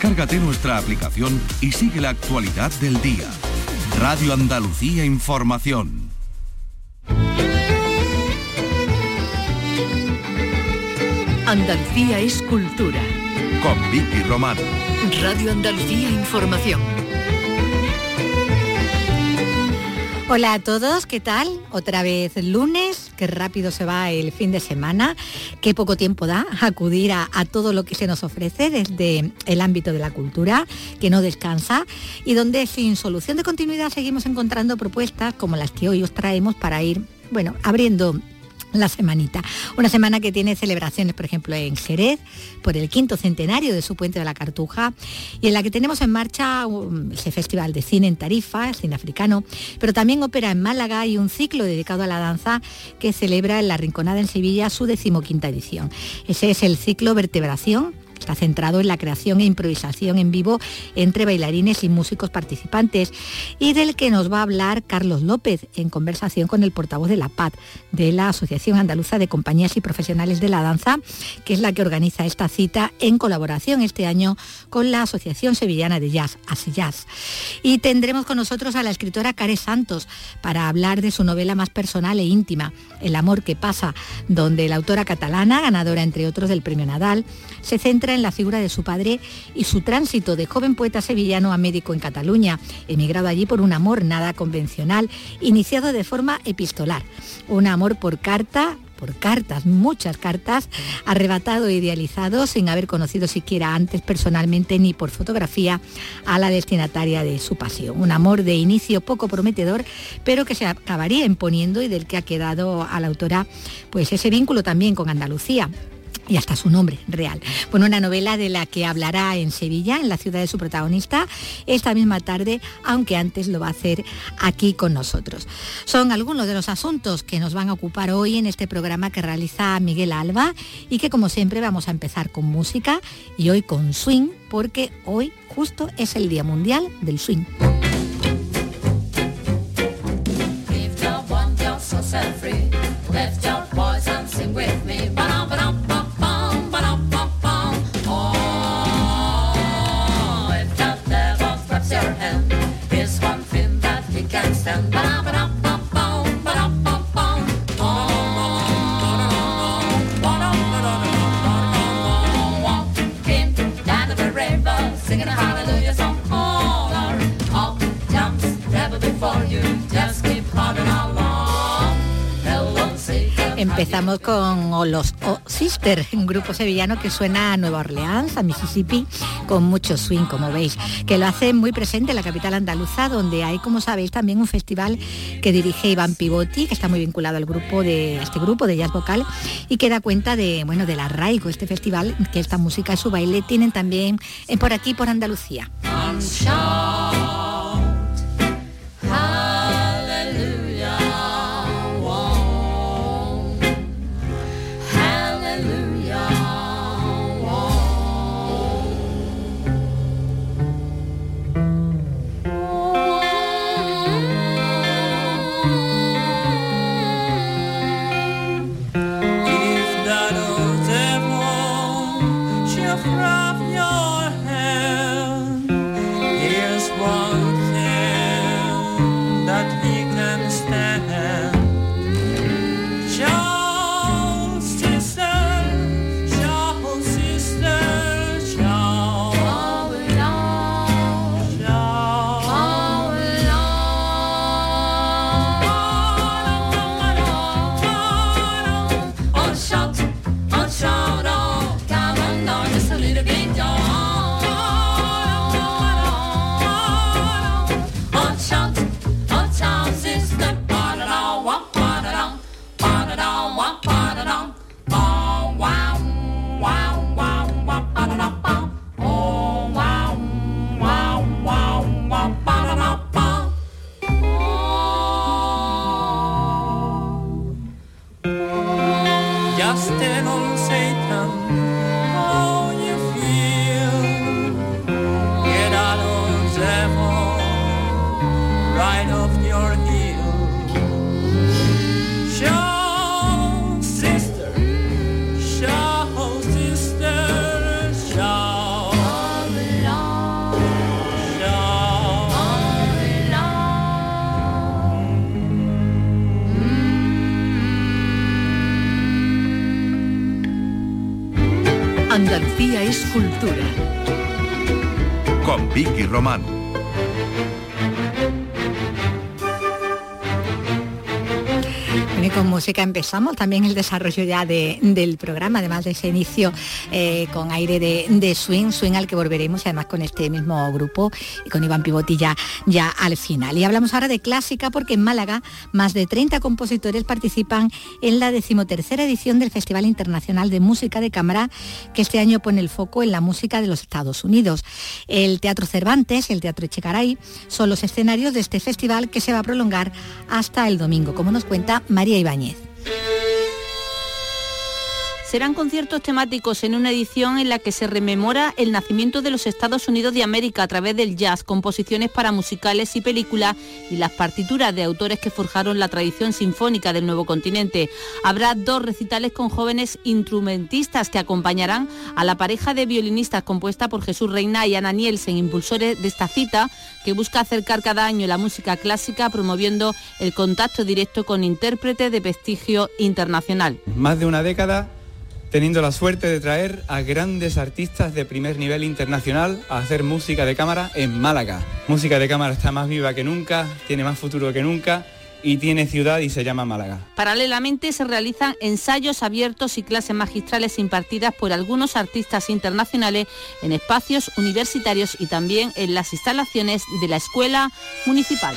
Descárgate nuestra aplicación y sigue la actualidad del día. Radio Andalucía Información. Andalucía es cultura. Con Vicky Román. Radio Andalucía Información. Hola a todos, ¿qué tal? Otra vez lunes, qué rápido se va el fin de semana, qué poco tiempo da acudir a todo lo que se nos ofrece desde el ámbito de la cultura, que no descansa, y donde sin solución de continuidad seguimos encontrando propuestas como las que hoy os traemos para ir, abriendo la semanita. Una semana que tiene celebraciones, por ejemplo, en Jerez, por el 5º centenario de su Puente de la Cartuja, y en la que tenemos en marcha ese festival de cine en Tarifa, cine africano, pero también ópera en Málaga y un ciclo dedicado a la danza que celebra en La Rinconada en Sevilla su 15ª edición. Ese es el ciclo Vertebración. Está centrado en la creación e improvisación en vivo entre bailarines y músicos participantes, y del que nos va a hablar Carlos López en conversación con el portavoz de la PAD, de la Asociación Andaluza de Compañías y Profesionales de la Danza, que es la que organiza esta cita en colaboración este año con la Asociación Sevillana de Jazz, ASEJazz. Y tendremos con nosotros a la escritora Care Santos para hablar de su novela más personal e íntima, El amor que pasa, donde la autora catalana, ganadora entre otros del Premio Nadal, se centra en la figura de su padre y su tránsito de joven poeta sevillano a médico en Cataluña, emigrado allí por un amor nada convencional, iniciado de forma epistolar. Un amor por cartas, muchas cartas, arrebatado e idealizado sin haber conocido siquiera antes personalmente ni por fotografía a la destinataria de su pasión. Un amor de inicio poco prometedor, pero que se acabaría imponiendo y del que ha quedado a la autora pues ese vínculo también con Andalucía. Y hasta su nombre real. Bueno, una novela de la que hablará en Sevilla, en la ciudad de su protagonista, esta misma tarde, aunque antes lo va a hacer aquí con nosotros. Son algunos de los asuntos que nos van a ocupar hoy en este programa que realiza Miguel Alba y que, como siempre, vamos a empezar con música y hoy con swing, porque hoy justo es el Día Mundial del Swing. Empezamos con los O-Sisters, un grupo sevillano que suena a Nueva Orleans, a Mississippi, con mucho swing, como veis, que lo hace muy presente en la capital andaluza, donde hay, como sabéis, también un festival que dirige Iván Pivotti, que está muy vinculado al grupo de este grupo de jazz vocal y que da cuenta de, del arraigo, este festival, que esta música y su baile tienen también por aquí, por Andalucía. From your hand, here's Andalucía es cultura. Con Vicky Román. Y con música empezamos también el desarrollo ya del programa, además de ese inicio con aire de swing al que volveremos, y además con este mismo grupo y con Iván Pivotti ya al final. Y hablamos ahora de clásica, porque en Málaga más de 30 compositores participan en la 13ª edición del Festival Internacional de Música de Cámara, que este año pone el foco en la música de los Estados Unidos. El Teatro Cervantes y el Teatro Echegaray son los escenarios de este festival, que se va a prolongar hasta el domingo, como nos cuenta María Ibáñez. Serán conciertos temáticos en una edición en la que se rememora el nacimiento de los Estados Unidos de América a través del jazz, composiciones para musicales y películas y las partituras de autores que forjaron la tradición sinfónica del nuevo continente. Habrá 2 recitales con jóvenes instrumentistas que acompañarán a la pareja de violinistas compuesta por Jesús Reina y Ana Nielsen, impulsores de esta cita que busca acercar cada año la música clásica, promoviendo el contacto directo con intérpretes de prestigio internacional. Más de una década teniendo la suerte de traer a grandes artistas de primer nivel internacional a hacer música de cámara en Málaga. Música de cámara está más viva que nunca, tiene más futuro que nunca y tiene ciudad y se llama Málaga. Paralelamente se realizan ensayos abiertos y clases magistrales impartidas por algunos artistas internacionales en espacios universitarios y también en las instalaciones de la Escuela Municipal.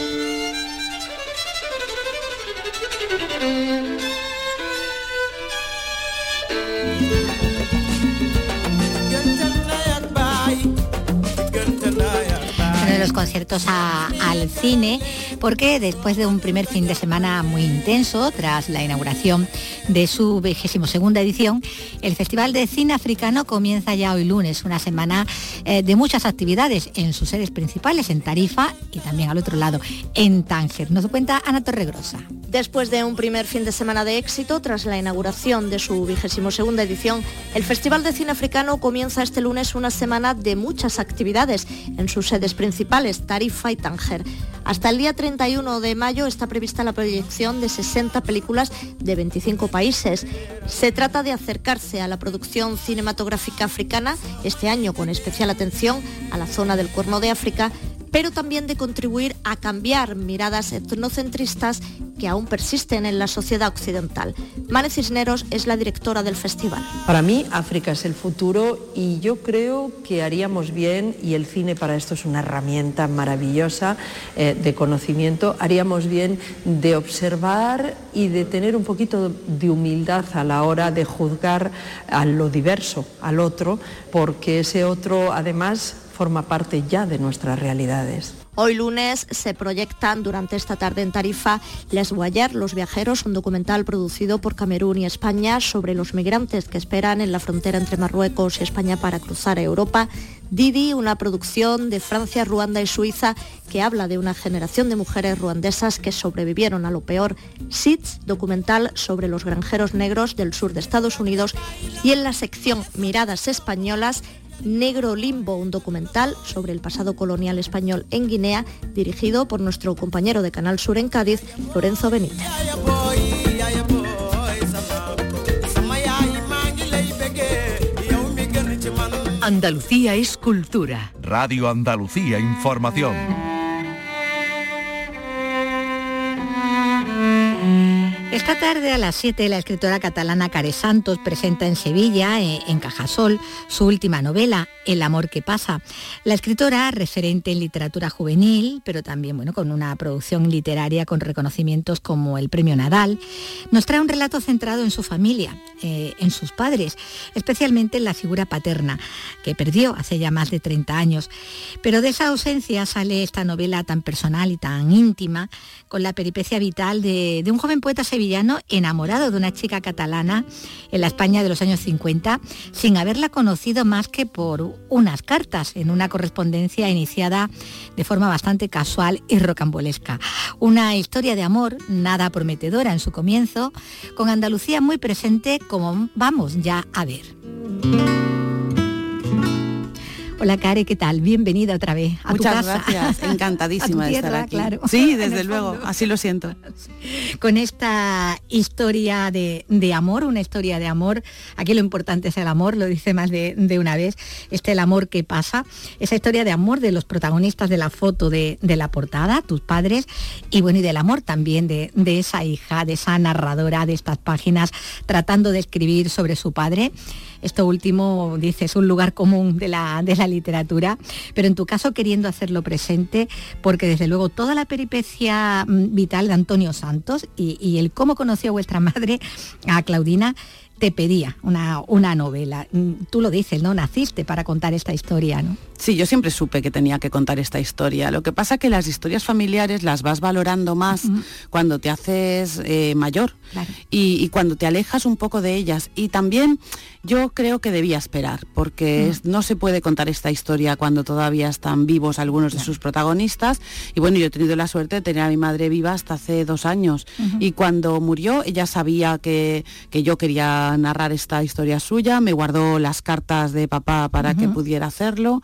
De los conciertos al cine, porque después de un primer fin de semana muy intenso, tras la inauguración de su 22ª edición, el Festival de Cine Africano comienza ya hoy lunes, una semana de muchas actividades en sus sedes principales, en Tarifa y también al otro lado, en Tánger. Nos lo cuenta Ana Torregrosa. Después de un primer fin de semana de éxito, tras la inauguración de su 22ª edición, el Festival de Cine Africano comienza este lunes una semana de muchas actividades en sus sedes principales, Tarifa y Tánger. Hasta el día 31 de mayo está prevista la proyección de 60 películas de 25 países. Se trata de acercarse a la producción cinematográfica africana, este año con especial atención a la zona del Cuerno de África, pero también de contribuir a cambiar miradas etnocentristas que aún persisten en la sociedad occidental. Mane Cisneros es la directora del festival. Para mí, África es el futuro y yo creo que haríamos bien, y el cine para esto es una herramienta maravillosa de conocimiento, haríamos bien de observar y de tener un poquito de humildad a la hora de juzgar a lo diverso, al otro, porque ese otro además forma parte ya de nuestras realidades. Hoy lunes se proyectan durante esta tarde en Tarifa Les Voyageurs, Los Viajeros, un documental producido por Camerún y España sobre los migrantes que esperan en la frontera entre Marruecos y España para cruzar a Europa. Didi, una producción de Francia, Ruanda y Suiza que habla de una generación de mujeres ruandesas que sobrevivieron a lo peor. Sitz, documental sobre los granjeros negros del sur de Estados Unidos. Y en la sección Miradas Españolas, Negro Limbo, un documental sobre el pasado colonial español en Guinea, dirigido por nuestro compañero de Canal Sur en Cádiz, Lorenzo Benítez. Andalucía es cultura. Radio Andalucía Información. Esta tarde a las 7 la escritora catalana Care Santos presenta en Sevilla, en Cajasol, su última novela, El amor que pasa. La escritora, referente en literatura juvenil, pero también con una producción literaria con reconocimientos como el Premio Nadal, nos trae un relato centrado en su familia, en sus padres, especialmente en la figura paterna, que perdió hace ya más de 30 años. Pero de esa ausencia sale esta novela tan personal y tan íntima, con la peripecia vital de un joven poeta sevillano enamorado de una chica catalana en la España de los años 50, sin haberla conocido más que por unas cartas en una correspondencia iniciada de forma bastante casual y rocambolesca. Una historia de amor nada prometedora en su comienzo, con Andalucía muy presente, como vamos ya a ver. Hola, Care, ¿qué tal? Bienvenida otra vez a Muchas tu casa. gracias, encantadísima a tu tierra, de estar aquí. Claro. Sí, desde luego, así lo siento. Con esta historia de amor, una historia de amor, aquí lo importante es el amor, lo dice más de una vez, el amor que pasa, esa historia de amor de los protagonistas de la foto de la portada, tus padres, y bueno, y del amor también de esa hija, de esa narradora de estas páginas, tratando de escribir sobre su padre. Esto último, dice, es un lugar común de la literatura, pero en tu caso queriendo hacerlo presente, porque desde luego toda la peripecia vital de Antonio Santos y el cómo conoció a vuestra madre, a Claudina, te pedía una novela. Tú lo dices, ¿no? Naciste para contar esta historia, ¿no? Sí, yo siempre supe que tenía que contar esta historia. Lo que pasa es que las historias familiares las vas valorando más cuando te haces mayor, claro. y cuando te alejas un poco de ellas. Y también yo creo que debía esperar, porque no se puede contar esta historia cuando todavía están vivos algunos de sus protagonistas. Y bueno, yo he tenido la suerte de tener a mi madre viva hasta hace 2 años. Y cuando murió, ella sabía que yo quería narrar esta historia suya, me guardó las cartas de papá para que pudiera hacerlo.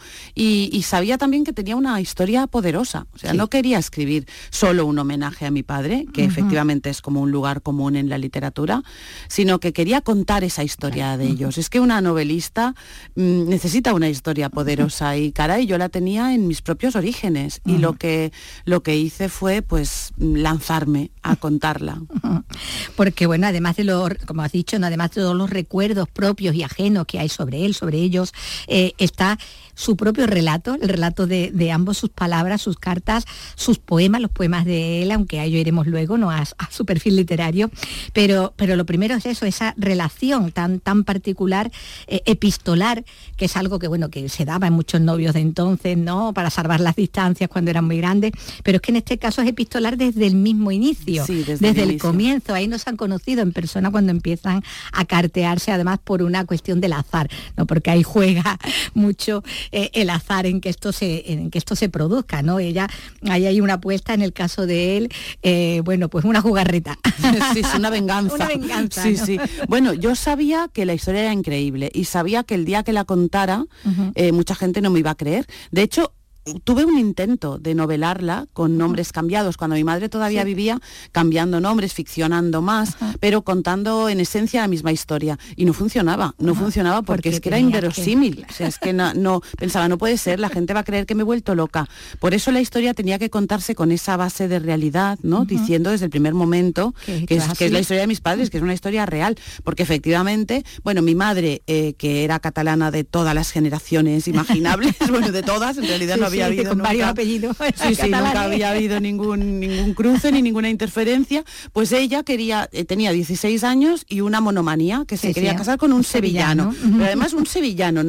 Y sabía también que tenía una historia poderosa, o sea, no quería escribir solo un homenaje a mi padre, que efectivamente es como un lugar común en la literatura, sino que quería contar esa historia de ellos. Es que una novelista necesita una historia poderosa y caray, yo la tenía en mis propios orígenes y lo que hice fue pues lanzarme a contarla. Porque bueno, además de como has dicho, ¿no? Además de todos los recuerdos propios y ajenos que hay sobre él, sobre ellos, está su propio relato, el relato de ambos, sus palabras, sus cartas, sus poemas, los poemas de él, aunque a ello iremos luego, ¿no? a su perfil literario, pero lo primero es eso, esa relación tan particular, epistolar, que es algo que bueno, que se daba en muchos novios de entonces, ¿no? Para salvar las distancias cuando eran muy grandes, pero es que en este caso es epistolar desde el mismo inicio, sí, desde el comienzo. Ahí nos han conocido en persona cuando empiezan a cartearse, además por una cuestión del azar, ¿no? Porque ahí juega mucho el azar en que esto se produzca, ¿no? Ahí hay una apuesta en el caso de él, bueno, pues una jugarreta. Sí, es una venganza. Una venganza, sí, ¿no? sí. Bueno, yo sabía que la historia era increíble y sabía que el día que la contara, mucha gente no me iba a creer. De hecho, tuve un intento de novelarla con nombres cambiados, cuando mi madre todavía vivía, cambiando nombres, ficcionando más, pero contando en esencia la misma historia. Y no funcionaba porque es que era inverosímil. O sea, es que no pensaba, no puede ser, la gente va a creer que me he vuelto loca. Por eso la historia tenía que contarse con esa base de realidad, ¿no? Diciendo desde el primer momento que es la historia de mis padres, que es una historia real. Porque efectivamente, bueno, mi madre, que era catalana de todas las generaciones imaginables, bueno, de todas, en realidad no había habido con nunca, varios apellidos. Sí, nunca había habido ningún cruce ni ninguna interferencia. Pues ella tenía 16 años y una monomanía, que se quería casar con un sevillano. Pero además un sevillano,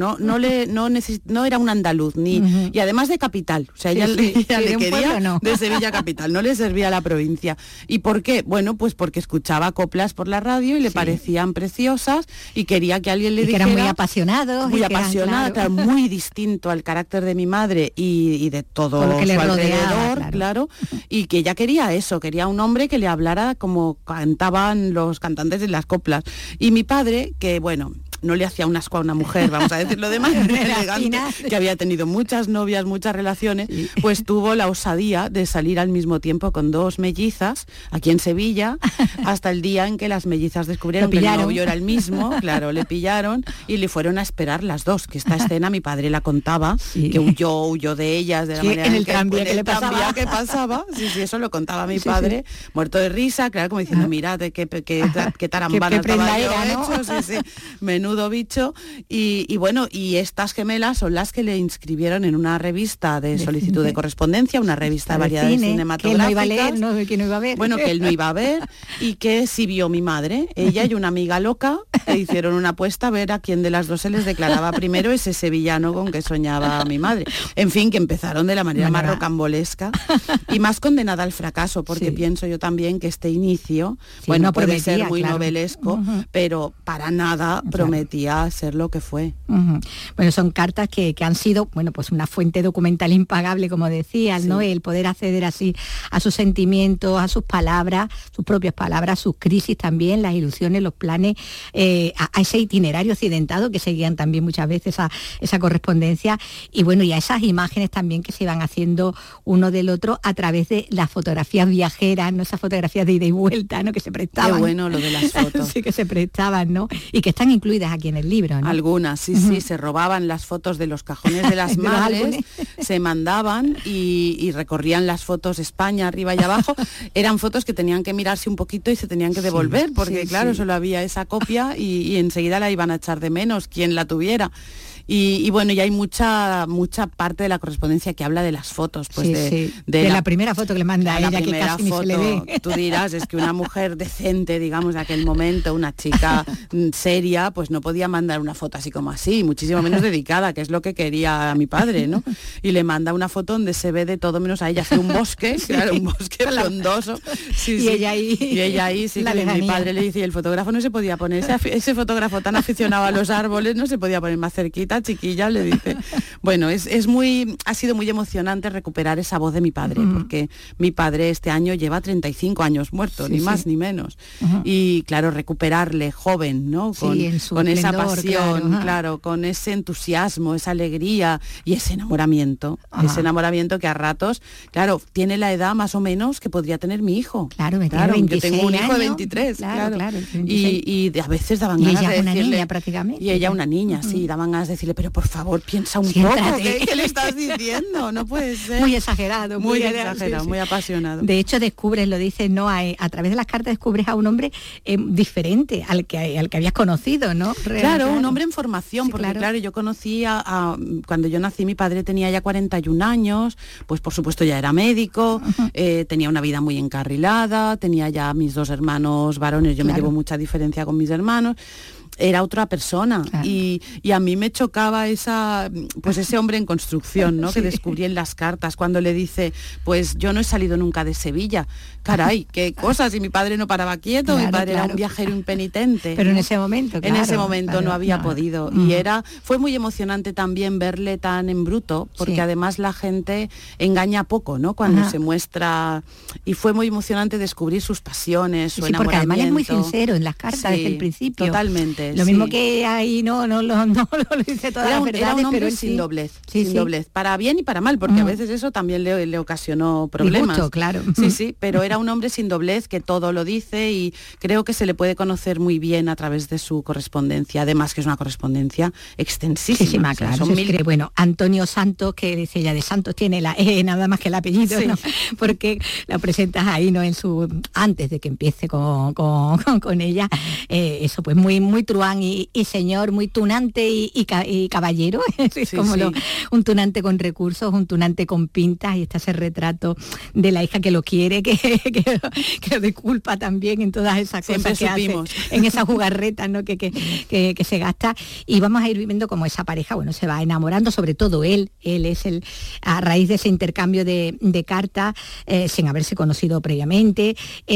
no era un andaluz, y además de capital. O sea, ella le quería de Sevilla capital, no le servía a la provincia. ¿Y por qué? Bueno, pues porque escuchaba coplas por la radio y le parecían preciosas y quería que alguien le dijera... que eran muy apasionados. Muy apasionada, claro, muy distinto al carácter de mi madre y de todo lo que su le alrededor, claro, y que ella quería eso, quería un hombre que le hablara como cantaban los cantantes de las coplas. Y mi padre, que bueno, no le hacía un asco a una mujer, vamos a decirlo de manera elegante, que había tenido muchas novias, muchas relaciones, pues tuvo la osadía de salir al mismo tiempo con 2 mellizas aquí en Sevilla, hasta el día en que las mellizas descubrieron que el novio era el mismo, claro, le pillaron y le fueron a esperar las 2, que esta escena mi padre la contaba, que huyó de ellas, de la manera en el tranvía que le pasaba. ¿Qué pasaba? Sí, eso lo contaba mi padre, muerto de risa, claro, como diciendo, mirad, qué tarambana estaba yo hecho, menudo bicho, y bueno, y estas gemelas son las que le inscribieron en una revista de solicitud de correspondencia, una revista de variedades cinematográficas. Que él no iba a leer, que no iba a ver. Bueno, que él no iba a ver, y que sí vio mi madre, ella y una amiga loca, que hicieron una apuesta a ver a quién de las dos se les declaraba primero ese sevillano con que soñaba mi madre. En fin, que empezaron de la manera más rocambolesca y más condenada al fracaso, porque pienso yo también que este inicio, bueno, puede ser muy novelesco, pero para nada prometía prometía ser lo que fue. Bueno, son cartas que han sido, bueno, pues una fuente documental impagable, como decías, ¿no? El poder acceder así a sus sentimientos, a sus palabras, sus propias palabras, sus crisis también, las ilusiones, los planes, a ese itinerario accidentado que seguían también muchas veces a esa correspondencia, y bueno, y a esas imágenes también que se iban haciendo uno del otro a través de las fotografías viajeras, ¿no? Esas fotografías de ida y vuelta, ¿no? Que se prestaban. Qué bueno lo de las fotos. Sí, que se prestaban, ¿no? Y que están incluidas aquí en el libro, ¿no? Algunas, sí, se robaban las fotos de los cajones de las madres, se mandaban y recorrían las fotos España arriba y abajo. Eran fotos que tenían que mirarse un poquito y se tenían que devolver, porque claro, solo había esa copia y enseguida la iban a echar de menos, quien la tuviera. Y bueno, y hay mucha parte de la correspondencia que habla de las fotos, pues de la primera foto que le manda a ella, que casi ni se le ve. Tú dirás, es que una mujer decente, digamos, de aquel momento, una chica seria, pues no podía mandar una foto así como así, muchísimo menos dedicada, que es lo que quería mi padre, ¿no? Y le manda una foto donde se ve de todo menos a ella, hace un bosque, claro, un bosque frondoso. Y ella ahí, sí, que mi padre le dice, y el fotógrafo no se podía poner, ese fotógrafo tan aficionado a los árboles no se podía poner más cerquita, chiquilla, le dice. Bueno, ha sido muy emocionante recuperar esa voz de mi padre, porque mi padre este año lleva 35 años muerto, ni más ni menos. Y claro, recuperarle joven, ¿no? Con esa pasión, claro, con ese entusiasmo, esa alegría y ese enamoramiento que a ratos, claro, tiene la edad más o menos que podría tener mi hijo. Claro, yo tengo un hijo de 23, claro. Y a veces daban ganas de decirle... Y ella una niña prácticamente. Y ella una niña, sí, daban ganas de decirle, pero por favor, piensa un poco, ¿qué le estás diciendo? No puede ser. Muy exagerado, muy exagerado, muy apasionado. De hecho, descubres, lo dices, ¿no? A través de las cartas descubres a un hombre diferente al que habías conocido, ¿no? Claro, un hombre en formación, porque claro, yo conocí cuando yo nací, mi padre tenía ya 41 años, pues por supuesto ya era médico, tenía una vida muy encarrilada, tenía ya mis 2 hermanos varones, yo me llevo mucha diferencia con mis hermanos. Era otra persona, y a mí me chocaba ese hombre en construcción, ¿no? Que descubrí en las cartas cuando le dice, pues yo no he salido nunca de Sevilla. Caray, qué cosas, y mi padre no paraba quieto, mi padre era un viajero impenitente. Pero en ese momento, no había podido. Y fue muy emocionante también verle tan en bruto, porque además la gente engaña poco, ¿no? Cuando se muestra, y fue muy emocionante descubrir sus pasiones, su enamoramiento. Porque además es muy sincero en las cartas desde el principio. Totalmente. Lo mismo que ahí no lo dice toda la verdad. Era un hombre sin doblez, doblez, para bien y para mal, porque a veces eso también le ocasionó problemas. Disgusto, claro. Sí, pero era un hombre sin doblez que todo lo dice, y creo que se le puede conocer muy bien a través de su correspondencia, además que es una correspondencia extensísima. Claro. Bueno, Antonio Santos, que dice ella de Santos tiene la nada más que el apellido, ¿no? Porque la presentas ahí, ¿no? Antes de que empiece con ella, eso pues muy truán y señor, muy tunante y caballero, es como un tunante con recursos, un tunante con pintas, y está ese retrato de la hija que lo quiere, que lo disculpa también en todas esas cosas que hace, en esa jugarreta, ¿no? que se gasta, y vamos a ir viviendo como esa pareja, bueno, se va enamorando, sobre todo él es a raíz de ese intercambio de cartas, sin haberse conocido previamente,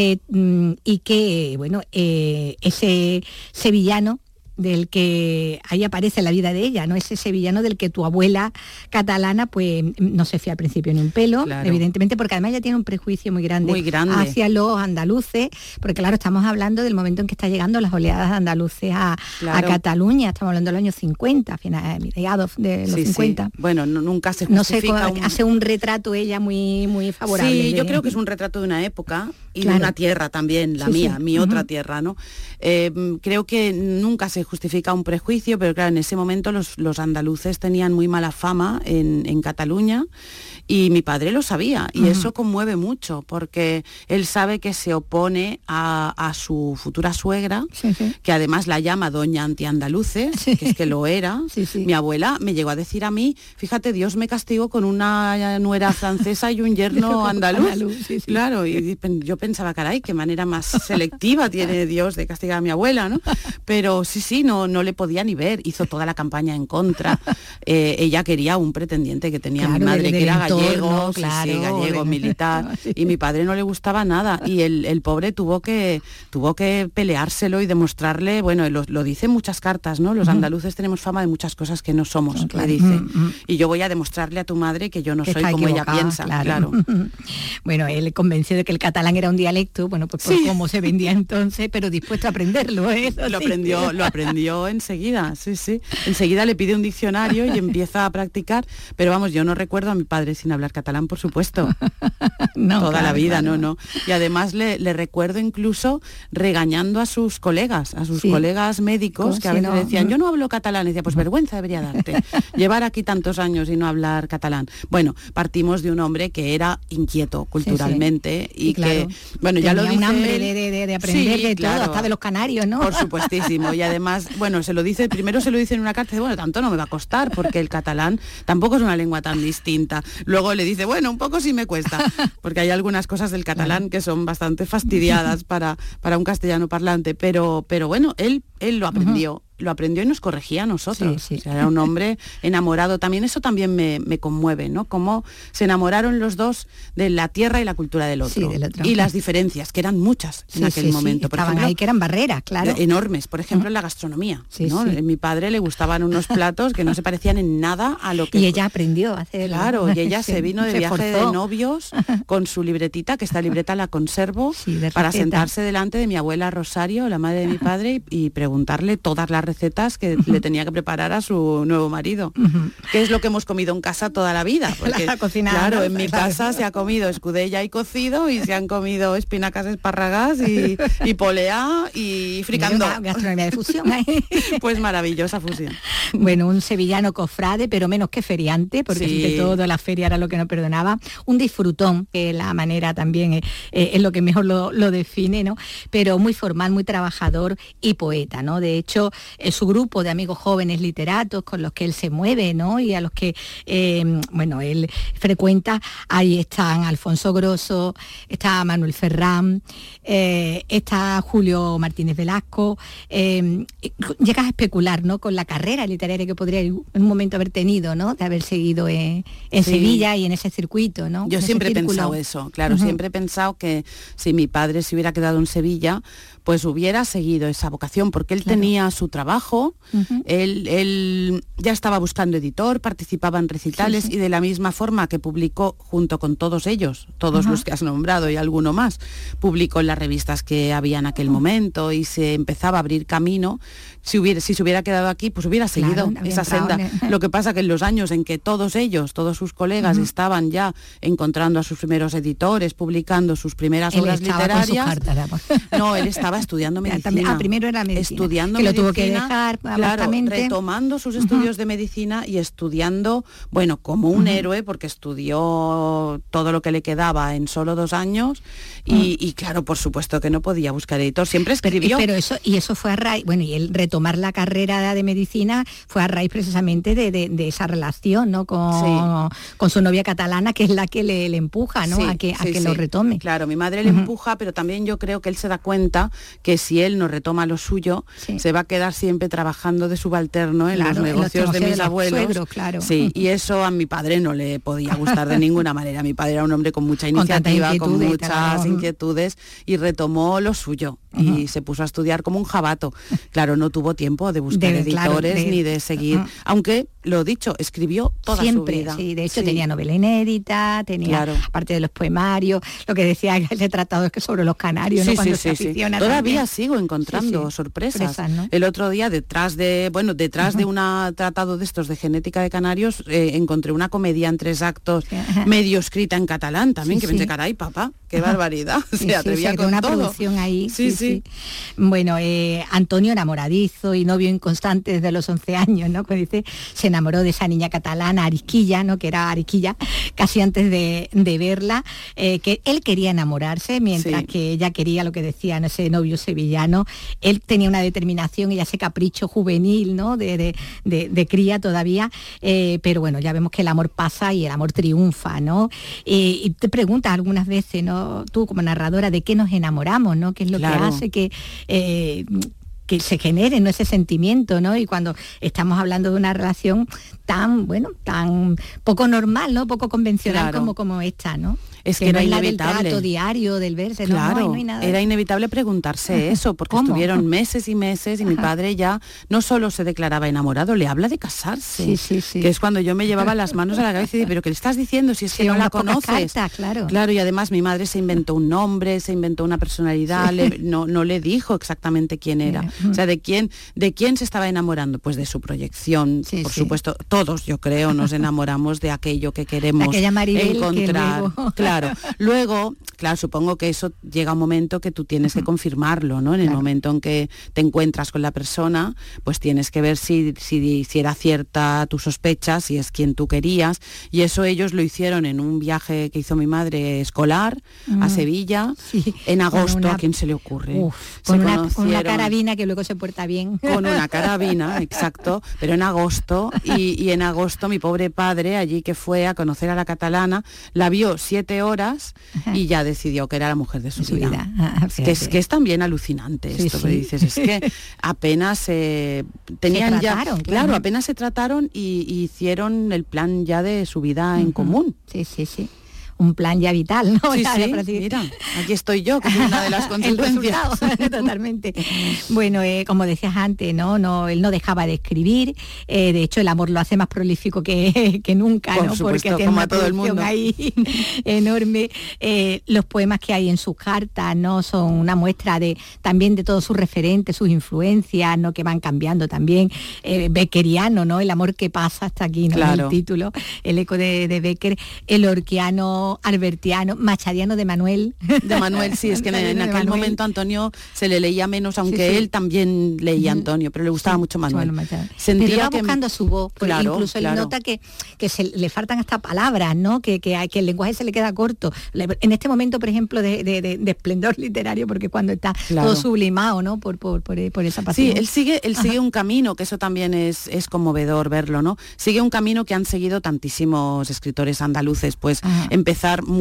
y que, bueno, ese sevillano del que ahí aparece la vida de ella, ¿no? Ese sevillano del que tu abuela catalana pues no se fía al principio ni un pelo, evidentemente, porque además ella tiene un prejuicio muy grande hacia los andaluces, porque claro, estamos hablando del momento en que está llegando las oleadas andaluces a Cataluña, estamos hablando del año 50, mediados de los 50. Sí. Bueno, nunca se justifica. Hace un retrato ella muy favorable. Sí, yo creo que es un retrato de una época y de una tierra también, la mía, mi otra tierra, ¿no? Creo que nunca se justifica un prejuicio, pero claro, en ese momento los andaluces tenían muy mala fama en Cataluña, y mi padre lo sabía, y eso conmueve mucho, porque él sabe que se opone a su futura suegra, que además la llama doña antiandaluces, que es que lo era. Mi abuela me llegó a decir a mí, fíjate, Dios me castigó con una nuera francesa y un yerno andaluz. Claro, y yo pensaba, caray, qué manera más selectiva tiene Dios de castigar a mi abuela, ¿no? Pero sí, sí, no le podía ni ver, hizo toda la campaña en contra. Ella quería un pretendiente que tenía mi madre, que era gallego, gallego, militar, y mi padre no le gustaba nada, y el pobre tuvo que peleárselo y demostrarle, bueno, lo dice en muchas cartas, ¿no? Los andaluces tenemos fama de muchas cosas que no somos, le dice. Y yo voy a demostrarle a tu madre que yo no soy como ella piensa, claro. Bueno, él convenció de que el catalán era un dialecto, bueno, pues por cómo se vendía entonces, pero dispuesto a aprenderlo, ¿eh? Lo aprendió enseguida, sí. Enseguida le pide un diccionario y empieza a practicar, pero vamos, yo no recuerdo a mi padre sin hablar catalán, por supuesto. Toda la vida, no. Y además le recuerdo incluso regañando a sus colegas, colegas médicos, que a veces decían, yo no hablo catalán, y decía, pues vergüenza debería darte, llevar aquí tantos años y no hablar catalán. Bueno, partimos de un hombre que era inquieto culturalmente y que, bueno, ya lo dice, un hambre de aprender de todo, hasta de los canarios, ¿no? Por supuestísimo, y además, bueno, primero se lo dice en una carta, bueno, tanto no me va a costar, porque el catalán tampoco es una lengua tan distinta. Luego le dice, bueno, un poco sí me cuesta, porque hay algunas cosas del catalán que son bastante fastidiadas para un castellano parlante, pero bueno, él lo aprendió. Lo aprendió y nos corregía a nosotros. O sea, era un hombre enamorado. También eso también me conmueve, ¿no? Cómo se enamoraron los dos de la tierra y la cultura del otro. Y las diferencias, que eran muchas en aquel momento. Por ejemplo, ahí que eran barreras, claro. Enormes. Por ejemplo, en la gastronomía. ¿no? A mi padre le gustaban unos platos que no se parecían en nada a lo que... Y ella aprendió a hacerlo. Claro, y ella se vino de viaje de novios con su libretita, que esta libreta la conservo, para sentarse delante de mi abuela Rosario, la madre de mi padre, y preguntarle todas las recetas que le tenía que preparar a su nuevo marido, que es lo que hemos comido en casa toda la vida, porque claro, en mi casa se ha comido escudella y cocido, y se han comido espinacas, espárragas y polea y fricandó. Una gastronomía de fusión. Pues maravillosa fusión. Bueno, un sevillano cofrade, pero menos que feriante, porque ante todo la feria era lo que no perdonaba. Un disfrutón, que la manera también es lo que mejor lo define, ¿no? Pero muy formal, muy trabajador y poeta, ¿no? De hecho, su grupo de amigos jóvenes literatos con los que él se mueve, ¿no? Y a los que, él frecuenta, ahí están Alfonso Grosso, está Manuel Ferrán, está Julio Martínez Velasco. Llegas a especular, ¿no? Con la carrera literaria que podría en un momento haber tenido, ¿no? De haber seguido en Sevilla y en ese circuito, ¿no? Yo siempre he pensado eso, claro, siempre he pensado que si mi padre se hubiera quedado en Sevilla, pues hubiera seguido esa vocación, porque él tenía su trabajo, él ya estaba buscando editor, participaba en recitales, y de la misma forma que publicó junto con todos ellos, todos los que has nombrado y alguno más, publicó en las revistas que había en aquel momento, y se empezaba a abrir camino. Si se hubiera quedado aquí, pues hubiera seguido esa senda. Lo que pasa que en los años en que todos sus colegas estaban ya encontrando a sus primeros editores, publicando sus primeras obras literarias, no, él estaba estudiando medicina. Primero era medicina, estudiando que medicina, lo tuvo que dejar, claro, retomando sus estudios de medicina y estudiando, bueno, como un héroe, porque estudió todo lo que le quedaba en solo 2 años, y claro, por supuesto que no podía buscar editor, siempre escribió. Pero eso fue a raíz, bueno, y él retomar la carrera de medicina fue a raíz precisamente de esa relación, ¿no? Con su novia catalana, que es la que le empuja, ¿no? A que lo retome. Claro, mi madre le empuja, pero también yo creo que él se da cuenta que si él no retoma lo suyo, se va a quedar siempre trabajando de subalterno en los negocios de mis abuelos. Suegros, claro. Sí, y eso a mi padre no le podía gustar de ninguna manera. Mi padre era un hombre con mucha iniciativa, con muchas inquietudes, y retomó lo suyo y se puso a estudiar como un jabato. Claro, no tuvo tiempo de buscar editores ni de seguir, aunque, lo dicho, escribió toda su vida. Sí, de hecho tenía novela inédita, tenía, aparte de los poemarios, lo que decía ese tratado es que sobre los canarios, ¿no? Cuando se aficiona. Todavía sigo encontrando sorpresas, ¿no? El otro día, detrás de un tratado de estos de genética de canarios, encontré una comedia en 3 actos, medio escrita en catalán también, que pensé, caray, papá, qué barbaridad, se atrevía con una todo. Producción ahí. Sí. Bueno, Antonio, enamoradizo y novio inconstante desde los 11 años, ¿no? Pues dice, se enamoró de esa niña catalana, Arisquilla, ¿no? Que era Arisquilla, casi antes de verla, que él quería enamorarse, mientras que ella quería, lo que decían, ese novio sevillano. Él tenía una determinación y ese capricho juvenil, ¿no? De cría todavía, pero bueno, ya vemos que el amor pasa y el amor triunfa, ¿no? Y te preguntas algunas veces, ¿no? Tú como narradora, ¿de qué nos enamoramos, ¿no? ¿Qué es lo que hace que que se genere, ¿no?, ese sentimiento, ¿no? Y cuando estamos hablando de una relación tan poco normal, ¿no?, poco convencional, claro, como esta, ¿no? Es que era no inevitable. La del trato diario, del verse, claro, no hay nada. Era inevitable preguntarse eso, porque estuvieron meses y meses y mi padre ya no solo se declaraba enamorado, le habla de casarse, sí. Que es cuando yo me llevaba las manos a la cabeza y dije, pero ¿qué le estás diciendo si es que no la conoces? Cartas, claro. Claro, y además mi madre se inventó un nombre, se inventó una personalidad, no le dijo exactamente quién era. O sea, ¿de quién se estaba enamorando? Pues de su proyección, por supuesto, todos yo creo nos enamoramos de aquello que queremos encontrar. Claro, luego, supongo que eso llega un momento que tú tienes que confirmarlo, ¿no? En el momento en que te encuentras con la persona, pues tienes que ver si era cierta tu sospecha, si es quien tú querías, y eso ellos lo hicieron en un viaje que hizo mi madre escolar a Sevilla, en agosto. ¿A quién se le ocurre? Con una carabina que luego se porta bien. Con una carabina, exacto, pero en agosto, y en agosto mi pobre padre, allí que fue a conocer a la catalana, la vio 7 horas y ya decidió que era la mujer de su vida. Que es también alucinante esto que dices, es que apenas tenían ya, claro, apenas se trataron y hicieron el plan ya de su vida en común. Sí. Un plan ya vital, ¿no? Sí, mira, aquí estoy yo, que es una de las consecuencias. Totalmente. Bueno, como decías antes, ¿no? Él no dejaba de escribir, de hecho el amor lo hace más prolífico que nunca, por ¿no? Supuesto, porque tiene como una a todo el mundo ahí enorme. Los poemas que hay en sus cartas, ¿no?, son una muestra también de todos sus referentes, sus influencias, ¿no?, que van cambiando también. Beckeriano, ¿no?, el amor que pasa hasta aquí, ¿no? Claro. El título, el eco de Becker, el lorquiano, albertiano, machadiano de Manuel. De Manuel, sí, es que en aquel momento Antonio se le leía menos, aunque él también leía Antonio, pero le gustaba mucho Manuel. Sentía pero va buscando su voz, incluso él nota que le faltan hasta palabras, ¿no? Que el lenguaje se le queda corto. En este momento, por ejemplo, de esplendor literario, porque cuando está todo sublimado, ¿no? Por esa pasión. Sí, él sigue un camino, que eso también es conmovedor verlo, ¿no? Sigue un camino que han seguido tantísimos escritores andaluces, pues empezar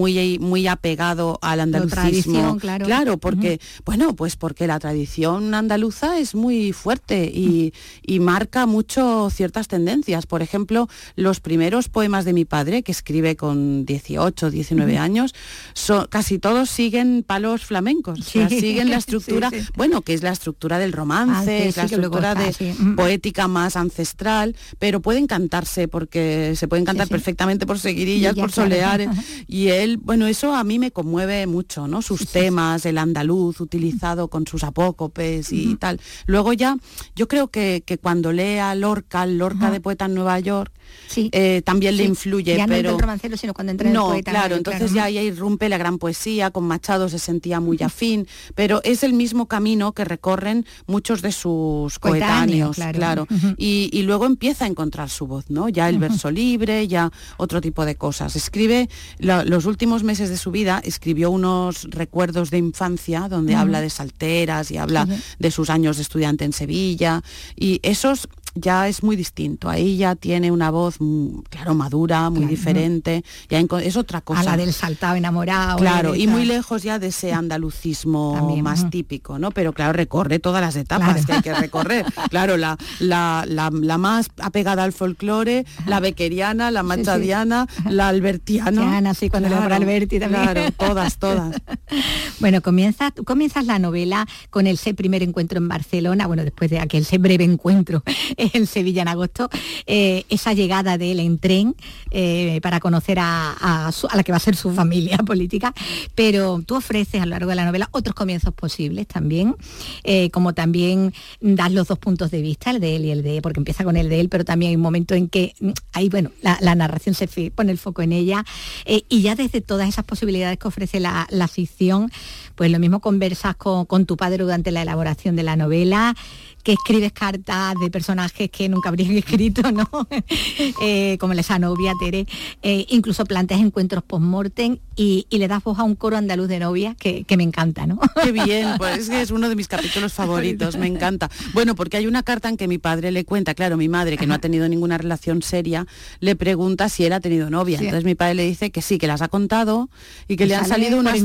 muy apegado al andalucismo, claro, porque porque la tradición andaluza es muy fuerte y marca mucho ciertas tendencias. Por ejemplo, los primeros poemas de mi padre, que escribe con 18, 19 años, casi todos siguen palos flamencos, o sea, siguen la estructura, que es la estructura del romance, es la estructura poética más ancestral, pero pueden cantarse porque se pueden cantar perfectamente por seguirillas, por soleares. Y él, eso a mí me conmueve mucho, ¿no? Sus temas, el andaluz utilizado con sus apócopes y tal. Luego ya, yo creo que cuando lee a Lorca de Poeta en Nueva York, también le influye, ya pero no el romancero, sino cuando entra en el poeta. Claro, entonces ya irrumpe la gran poesía. Con Machado se sentía muy afín, pero es el mismo camino que recorren muchos de sus coetáneos, claro. Y luego empieza a encontrar su voz, ¿no? Ya el verso libre, ya otro tipo de cosas. Escribe los últimos meses de su vida, escribió unos recuerdos de infancia donde habla de salteras y habla de sus años de estudiante en Sevilla, y esos ya es muy distinto. Ahí ya tiene una voz, madura, muy diferente. Ya es otra cosa. A la del saltado enamorado. Claro, y muy lejos ya de ese andalucismo también, más típico, ¿no? Pero claro, recorre todas las etapas que hay que recorrer. Claro, la más apegada al folclore, la beckeriana, la machadiana, la albertiana. Sí, cuando le va por Alberti también. Claro, todas. Bueno, comienzas la novela con el primer encuentro en Barcelona, después de aquel breve encuentro en Sevilla en agosto, esa llegada de él en tren para conocer a la que va a ser su familia política, pero tú ofreces a lo largo de la novela otros comienzos posibles también, como también das los dos puntos de vista, el de él y el de él, porque empieza con el de él, pero también hay un momento en que ahí, la narración se pone el foco en ella, y ya desde todas esas posibilidades que ofrece la ficción, pues lo mismo conversas con tu padre durante la elaboración de la novela. que escribes cartas de personajes que nunca habrían escrito, ¿no? Como esa novia, Tere. Incluso planteas encuentros post-mortem y le das voz a un coro andaluz de novias que me encanta, ¿no? Qué bien, pues es uno de mis capítulos favoritos, me encanta. Bueno, porque hay una carta en que mi padre le cuenta, claro, mi madre, que no ha tenido ninguna relación seria, le pregunta si él ha tenido novia. Sí. Entonces mi padre le dice que sí, que las ha contado y que le han salido unas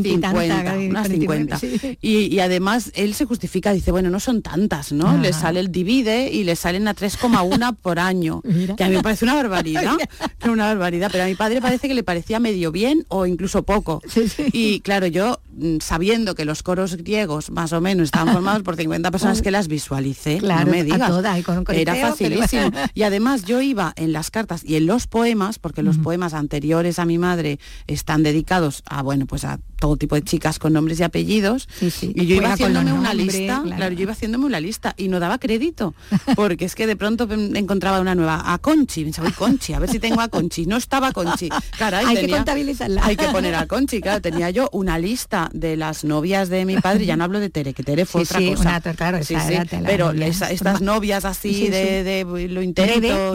50. Sí. Y además él se justifica, dice, bueno, no son tantas, ¿no? Le sale el divide y le salen a 3,1 por año. Mira. Que a mí me parece una barbaridad, pero a mi padre parece que le parecía medio bien o incluso poco. Sí. Y claro, yo, sabiendo que los coros griegos más o menos estaban formados por 50 personas, que las visualicé, claro, no me digas. A todas, y con era facilísimo. Pero... Y además yo iba en las cartas y en los poemas, porque los poemas anteriores a mi madre están dedicados a, bueno, pues a todo tipo de chicas con nombres y apellidos, y yo iba haciéndome una lista, claro, yo iba haciéndome una lista y no daba crédito, porque es que de pronto encontraba una nueva, a Conchi, pensaba, uy, Conchi, a ver si tengo a Conchi, no estaba Conchi, caray, hay que contabilizarla. Hay que poner a Conchi, claro, tenía yo una lista de las novias de mi padre, ya no hablo de Tere, que Tere fue otra cosa. Claro, pero estas novias así de lo intento,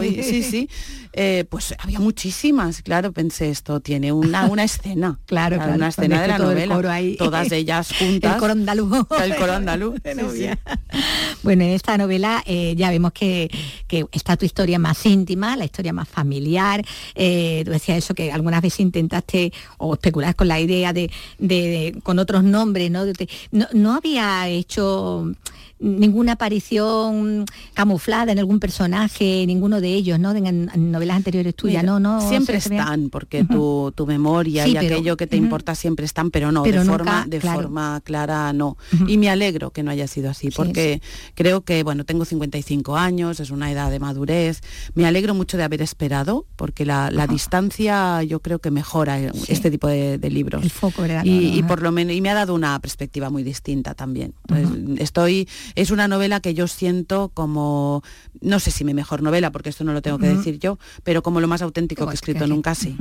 pues había muchísimas, claro, pensé, esto tiene una escena, claro, una escena de la novela, ahí. Todas ellas juntas. El coro andaluz. El coro andaluz. Sí. Bueno, en esta novela ya vemos que está tu historia más íntima, la historia más familiar. Tú decías eso, que algunas veces intentaste o especular con la idea de con otros nombres, ¿no? No había hecho ninguna aparición camuflada en algún personaje, ninguno de ellos, ¿no? En novelas anteriores tuyas. Mira, no siempre están, porque tu memoria y aquello que te importa siempre están, pero de forma clara no. Y me alegro que no haya sido así, porque creo que, bueno, tengo 55 años, es una edad de madurez, me alegro mucho de haber esperado, porque la distancia yo creo que mejora este tipo de libros. El foco, ¿verdad? Y por lo menos, y me ha dado una perspectiva muy distinta también. Entonces, es una novela que yo siento como, no sé si mi mejor novela, porque esto no lo tengo que decir yo, pero como lo más auténtico que he escrito nunca, sí.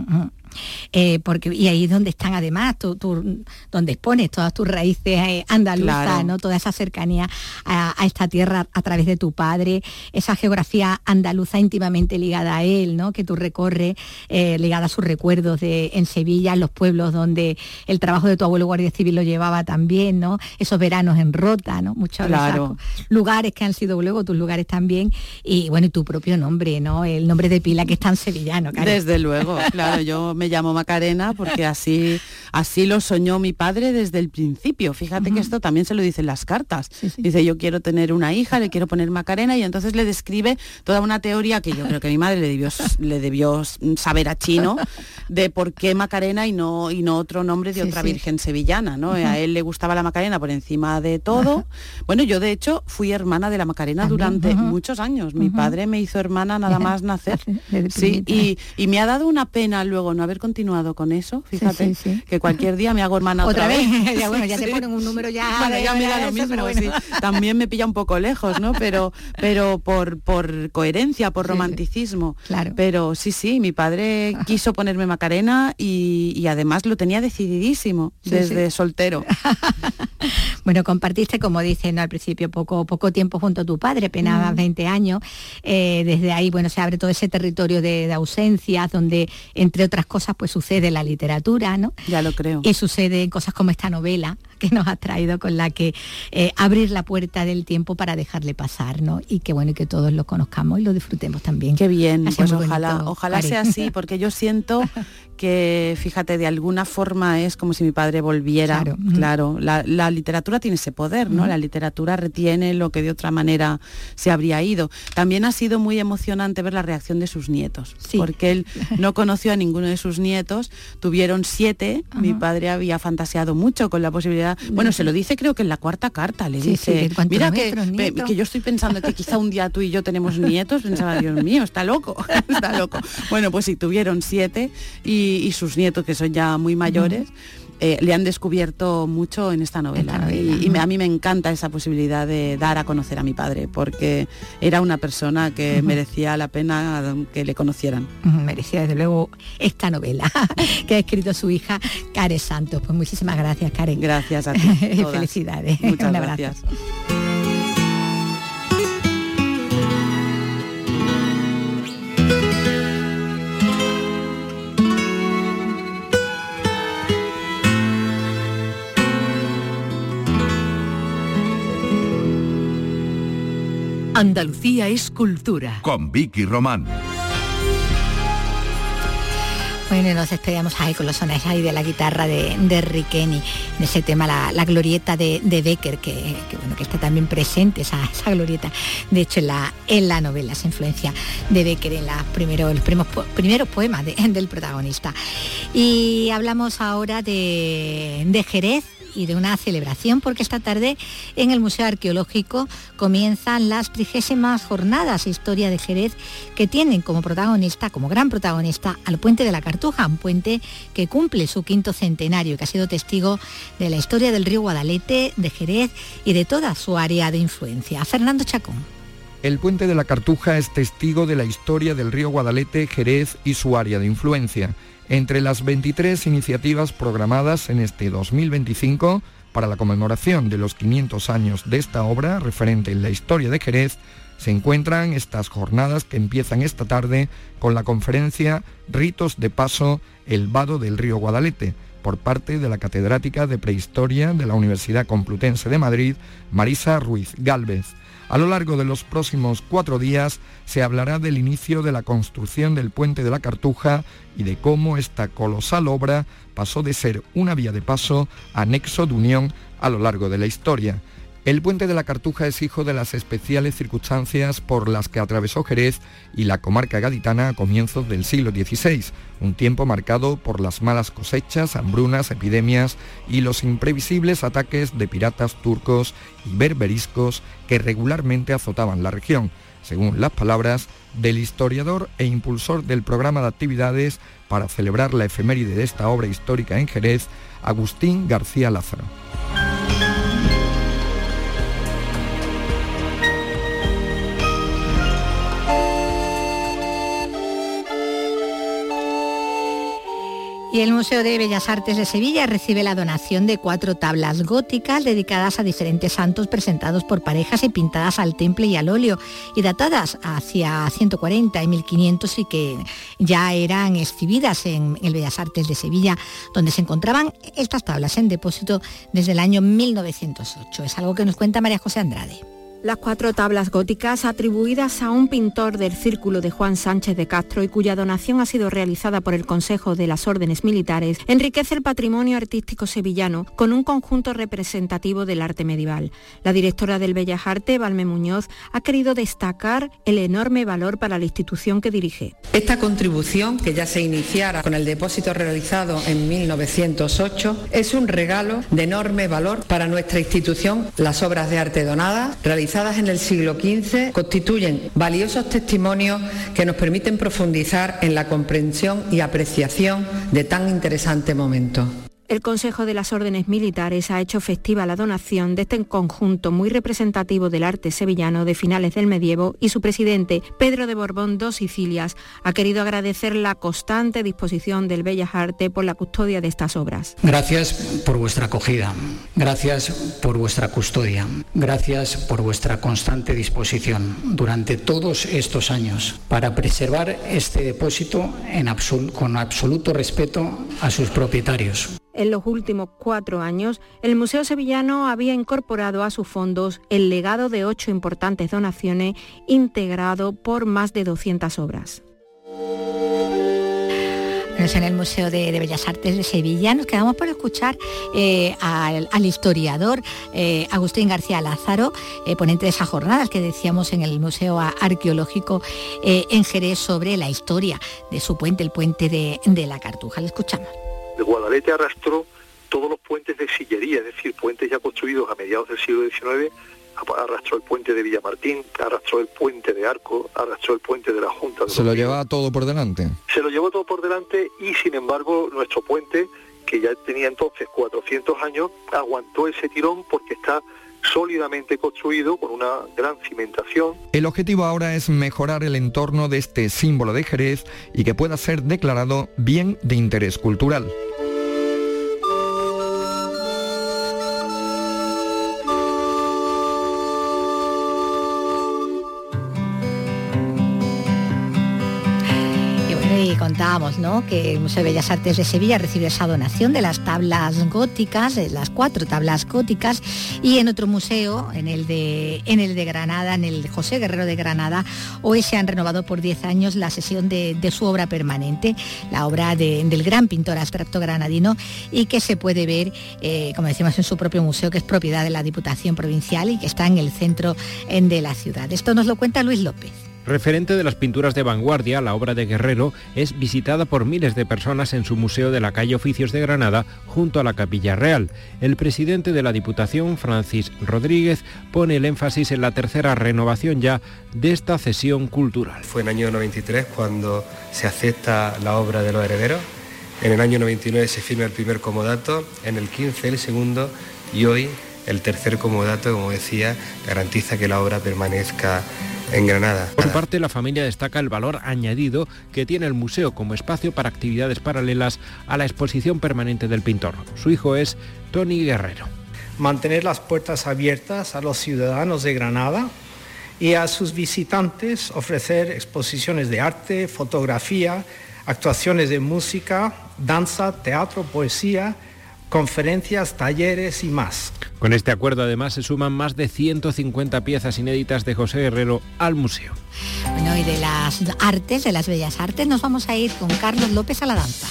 Y ahí es donde están además, donde expones todas tus raíces andaluzas, claro, ¿no? Toda esa cercanía a esta tierra a través de tu padre, esa geografía andaluza íntimamente ligada a él, ¿no? Que tú recorres, ligada a sus recuerdos en Sevilla, en los pueblos donde el trabajo de tu abuelo guardia civil lo llevaba también, ¿no? Esos veranos en Rota, ¿no? Muchos lugares que han sido luego tus lugares también, y bueno, y tu propio nombre, ¿no? El nombre de pila que es tan sevillano, claro. Desde luego, claro, yo me llamo Macarena porque así lo soñó mi padre desde el principio. Fíjate que esto también se lo dicen las cartas. Dice, yo quiero tener una hija, le quiero poner Macarena, y entonces le describe toda una teoría que yo creo que mi madre le debió saber a chino, de por qué Macarena y no otro nombre de otra virgen sevillana, ¿no? A él le gustaba la Macarena por encima de todo. Bueno, yo de hecho fui hermana de la Macarena durante muchos años. Mi padre me hizo hermana nada más nacer. Sí, y me ha dado una pena luego no haber continuado con eso. Fíjate, que cualquier día me hago hermana otra vez. Ya, bueno, ya te ponen un número ya. Bueno, ya me da lo mismo, bueno. Sí. También me pilla un poco lejos, ¿no? Pero por coherencia, por romanticismo. Claro. Pero sí, mi padre quiso ponerme Macarena y además lo tenía decididísimo desde soltero. Bueno, compartiste, como dicen, ¿no? Al principio poco tiempo junto a tu padre, apenas 20 años. Desde ahí, bueno, se abre todo ese territorio de ausencias, donde, entre otras cosas, pues sucede la literatura, ¿no? Ya lo creo. Y suceden cosas como esta novela que nos has traído, con la que abrir la puerta del tiempo para dejarle pasar, ¿no? Y que bueno, y que todos lo conozcamos y lo disfrutemos también. Qué bien, pues ojalá sea así, porque yo siento que, fíjate, de alguna forma es como si mi padre volviera. Claro, la literatura tiene ese poder, ¿no? La literatura retiene lo que de otra manera se habría ido. También ha sido muy emocionante ver la reacción de sus nietos, porque él no conoció a ninguno de sus nietos, tuvieron 7, mi padre había fantaseado mucho con la posibilidad, bueno, se lo dice creo que en la 4ª carta, le dice, mira que yo estoy pensando que quizá un día tú y yo tenemos nietos, pensaba, Dios mío, está loco. Bueno, pues sí, tuvieron 7 y sus nietos, que son ya muy mayores, le han descubierto mucho en esta novela. Y a mí me encanta esa posibilidad de dar a conocer a mi padre, porque era una persona que merecía la pena que le conocieran. Merecía desde luego esta novela que ha escrito su hija Karen Santos. Pues muchísimas gracias, Karen. Gracias a ti. Felicidades. Muchas gracias. Andalucía es cultura. Con Vicky Román. Bueno, nos despedíamos ahí con los sones ahí de la guitarra de Riqueni, de ese tema, la glorieta de Bécquer, que está también presente, esa glorieta, de hecho en la novela, esa influencia de Bécquer en los primeros poemas del protagonista. Y hablamos ahora de Jerez y de una celebración, porque esta tarde en el Museo Arqueológico comienzan las 30º jornadas Historia de Jerez, que tienen como protagonista, como gran protagonista, al Puente de la Cartuja, un puente que cumple su 5º centenario, que ha sido testigo de la historia del río Guadalete, de Jerez y de toda su área de influencia. Fernando Chacón. El Puente de la Cartuja es testigo de la historia del río Guadalete, Jerez y su área de influencia. Entre las 23 iniciativas programadas en este 2025 para la conmemoración de los 500 años de esta obra referente en la historia de Jerez, se encuentran estas jornadas que empiezan esta tarde con la conferencia Ritos de Paso, el vado del río Guadalete, por parte de la catedrática de Prehistoria de la Universidad Complutense de Madrid, Marisa Ruiz Gálvez. A lo largo de los próximos 4 días se hablará del inicio de la construcción del Puente de la Cartuja y de cómo esta colosal obra pasó de ser una vía de paso a nexo de unión a lo largo de la historia. El Puente de la Cartuja es hijo de las especiales circunstancias por las que atravesó Jerez y la comarca gaditana a comienzos del siglo XVI, un tiempo marcado por las malas cosechas, hambrunas, epidemias y los imprevisibles ataques de piratas turcos y berberiscos que regularmente azotaban la región, según las palabras del historiador e impulsor del programa de actividades para celebrar la efeméride de esta obra histórica en Jerez, Agustín García Lázaro. Y el Museo de Bellas Artes de Sevilla recibe la donación de 4 tablas góticas dedicadas a diferentes santos presentados por parejas y pintadas al temple y al óleo, y datadas hacia 140 y 1500 y que ya eran exhibidas en el Bellas Artes de Sevilla, donde se encontraban estas tablas en depósito desde el año 1908. Es algo que nos cuenta María José Andrade. Las 4 tablas góticas, atribuidas a un pintor del Círculo de Juan Sánchez de Castro y cuya donación ha sido realizada por el Consejo de las Órdenes Militares, enriquece el patrimonio artístico sevillano con un conjunto representativo del arte medieval. La directora del Bellas Artes, Valme Muñoz, ha querido destacar el enorme valor para la institución que dirige. Esta contribución, que ya se iniciara con el depósito realizado en 1908, es un regalo de enorme valor para nuestra institución. Las obras de arte donadas, realizadas en el siglo XV, constituyen valiosos testimonios que nos permiten profundizar en la comprensión y apreciación de tan interesante momento. El Consejo de las Órdenes Militares ha hecho festiva la donación de este conjunto muy representativo del arte sevillano de finales del medievo, y su presidente, Pedro de Borbón dos Sicilias, ha querido agradecer la constante disposición del Bellas Artes por la custodia de estas obras. Gracias por vuestra acogida, gracias por vuestra custodia, gracias por vuestra constante disposición durante todos estos años para preservar este depósito con absoluto respeto a sus propietarios. En los últimos 4 años, el Museo Sevillano había incorporado a sus fondos el legado de 8 importantes donaciones, integrado por más de 200 obras. En el Museo de Bellas Artes de Sevilla nos quedamos por escuchar al historiador Agustín García Lázaro, ponente de esas jornadas que decíamos en el Museo Arqueológico en Jerez, sobre la historia de su puente, el Puente de la Cartuja. Le escuchamos. El Guadalete arrastró todos los puentes de sillería, es decir, puentes ya construidos a mediados del siglo XIX, arrastró el puente de Villamartín, arrastró el puente de Arco, arrastró el puente de la Junta. ¿Se lo llevaba todo por delante? Se lo llevó todo por delante, y sin embargo nuestro puente, que ya tenía entonces 400 años, aguantó ese tirón porque está sólidamente construido con una gran cimentación. El objetivo ahora es mejorar el entorno de este símbolo de Jerez y que pueda ser declarado bien de interés cultural. comentábamos, ¿no?, que el Museo de Bellas Artes de Sevilla recibe esa donación de las tablas góticas, de las 4 tablas góticas, y en otro museo, en el de Granada, en el José Guerrero de Granada, hoy se han renovado por 10 años la sesión de su obra permanente, la obra del gran pintor abstracto granadino, y que se puede ver, como decimos, en su propio museo, que es propiedad de la Diputación Provincial y que está en el centro de la ciudad. Esto nos lo cuenta Luis López. Referente de las pinturas de vanguardia, la obra de Guerrero es visitada por miles de personas en su museo de la calle Oficios de Granada, junto a la Capilla Real. El presidente de la Diputación, Francis Rodríguez, pone el énfasis en la tercera renovación ya de esta cesión cultural. Fue en el año 93 cuando se acepta la obra de los herederos, en el año 99 se firma el primer comodato, en el 15 el segundo, y hoy el tercer comodato, como decía, garantiza que la obra permanezca en Granada. Por su parte, la familia destaca el valor añadido que tiene el museo como espacio para actividades paralelas a la exposición permanente del pintor. Su hijo es Tony Guerrero. Mantener las puertas abiertas a los ciudadanos de Granada y a sus visitantes, ofrecer exposiciones de arte, fotografía, actuaciones de música, danza, teatro, poesía, conferencias, talleres y más. Con este acuerdo además se suman más de 150 piezas inéditas de José Guerrero al museo. Bueno, y de las artes, de las bellas artes, nos vamos a ir con Carlos López a la danza.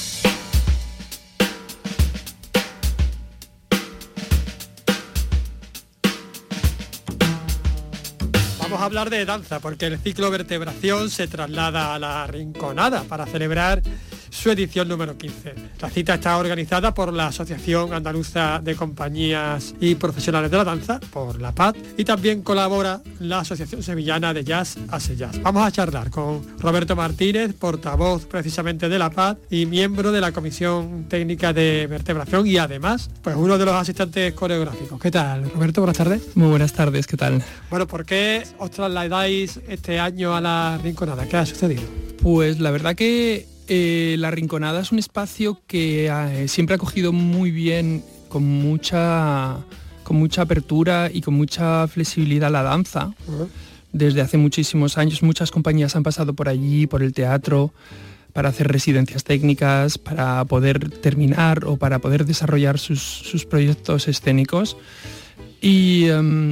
Vamos a hablar de danza porque el ciclo Vertebración se traslada a la Rinconada para celebrar su edición número 15. La cita está organizada por la Asociación Andaluza de Compañías y Profesionales de la Danza, por la PAD, y también colabora la Asociación Sevillana de Jazz Ase Jazz. Vamos a charlar con Roberto Martínez, portavoz precisamente de la PAD y miembro de la Comisión Técnica de Vertebración y además, pues uno de los asistentes coreográficos. ¿Qué tal, Roberto? Buenas tardes. Muy buenas tardes, ¿qué tal? Bueno, ¿por qué os trasladáis este año a la Rinconada? ¿Qué ha sucedido? Pues la verdad que la Rinconada es un espacio que siempre ha acogido muy bien, con mucha apertura y con mucha flexibilidad la danza. Desde hace muchísimos años muchas compañías han pasado por allí, por el teatro, para hacer residencias técnicas, para poder terminar o para poder desarrollar sus proyectos escénicos. Y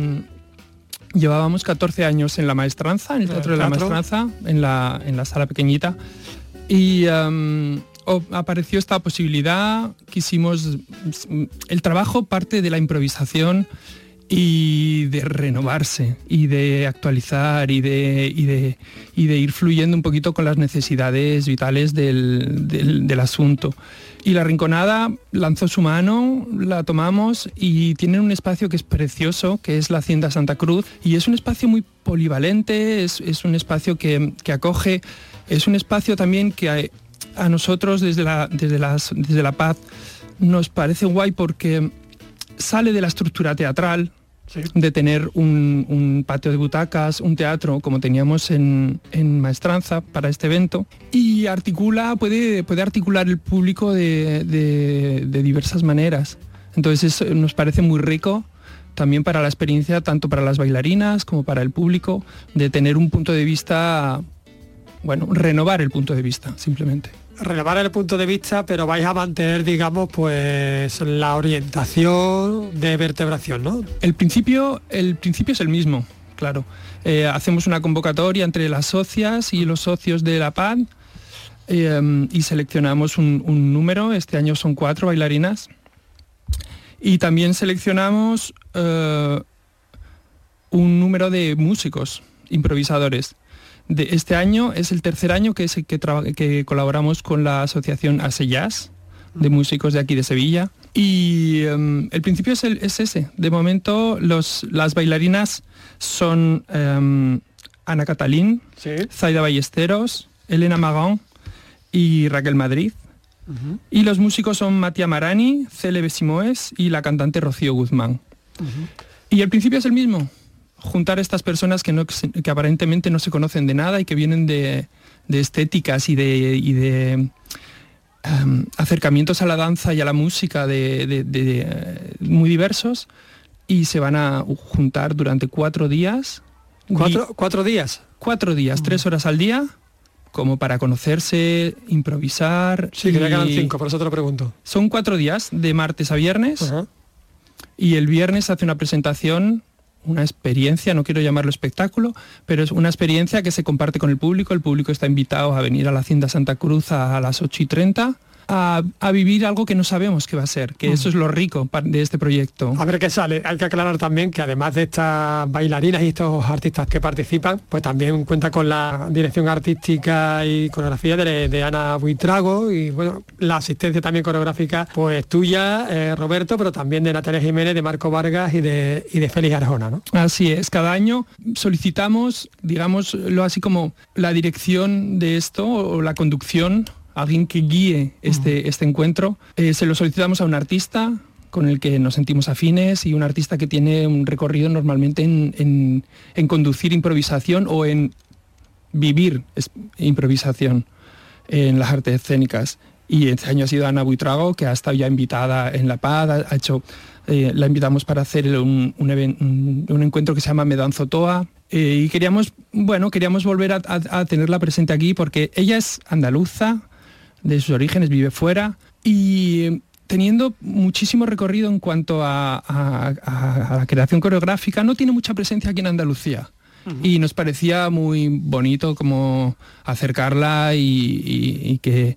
llevábamos 14 años en la maestranza, en el Teatro de la Maestranza, en la sala pequeñita. Y apareció esta posibilidad, el trabajo parte de la improvisación y de renovarse y de actualizar y de ir fluyendo un poquito con las necesidades vitales del asunto. Y la Rinconada lanzó su mano, la tomamos y tienen un espacio que es precioso, que es la Hacienda Santa Cruz, y es un espacio muy polivalente, es un espacio que acoge. Es un espacio también que a nosotros desde la Paz nos parece guay porque sale de la estructura teatral, sí, de tener un patio de butacas, un teatro como teníamos en Maestranza para este evento, y puede articular el público de diversas maneras. Entonces eso nos parece muy rico también para la experiencia, tanto para las bailarinas como para el público, de tener un punto de vista. Bueno, renovar el punto de vista, simplemente. Renovar el punto de vista, pero vais a mantener, digamos, pues la orientación de vertebración, ¿no? El principio es el mismo, claro. Hacemos una convocatoria entre las socias y los socios de la PAD y seleccionamos un número. Este año son 4 bailarinas. Y también seleccionamos un número de músicos, improvisadores. De este año es el tercer año que colaboramos con la Asociación Ase Jazz, de músicos de aquí de Sevilla. Y el principio es ese. De momento las bailarinas son Ana Catalín, sí, Zaida Ballesteros, Elena Magón y Raquel Madrid. Uh-huh. Y los músicos son Matías Marani, Cele Besimoes y la cantante Rocío Guzmán. Uh-huh. Y el principio es el mismo. Juntar a estas personas que aparentemente no se conocen de nada y que vienen de estéticas y de acercamientos a la danza y a la música muy diversos, y se van a juntar durante 4 días. ¿4 días? 4 días, 3 horas al día, como para conocerse, improvisar. Sí, que ya quedan 5, por eso te lo pregunto. Son 4 días, de martes a viernes, y el viernes hace una presentación, una experiencia, no quiero llamarlo espectáculo, pero es una experiencia que se comparte con el público está invitado a venir a la Hacienda Santa Cruz a las 8:30, a vivir algo que no sabemos qué va a ser, que eso es lo rico de este proyecto. A ver qué sale. Hay que aclarar también que además de estas bailarinas y estos artistas que participan, pues también cuenta con la dirección artística y coreografía de Ana Buitrago, y bueno, la asistencia también coreográfica pues tuya, Roberto, pero también de Natalia Jiménez, de Marco Vargas y de Félix Arjona, ¿no? Así es, cada año solicitamos, digámoslo así, como la dirección de esto o la conducción, alguien que guíe este encuentro. Se lo solicitamos a un artista con el que nos sentimos afines y un artista que tiene un recorrido normalmente en conducir improvisación o en vivir improvisación en las artes escénicas. Y este año ha sido Ana Buitrago, que ha estado ya invitada en La Paz, la invitamos para hacer un encuentro que se llama Me Danzo Toa. Y queríamos volver a tenerla presente aquí porque ella es andaluza, de sus orígenes, vive fuera y teniendo muchísimo recorrido en cuanto a la creación coreográfica, no tiene mucha presencia aquí en Andalucía. Y nos parecía muy bonito como acercarla y que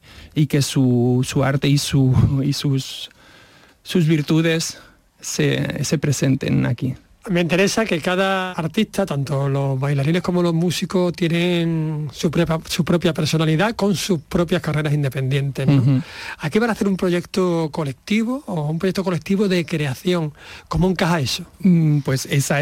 su arte y sus virtudes se presenten aquí. Me interesa que cada artista, tanto los bailarines como los músicos, tienen su propia personalidad con sus propias carreras independientes, ¿no? Aquí van a hacer un proyecto colectivo o un proyecto colectivo de creación. ¿Cómo encaja eso? Pues ese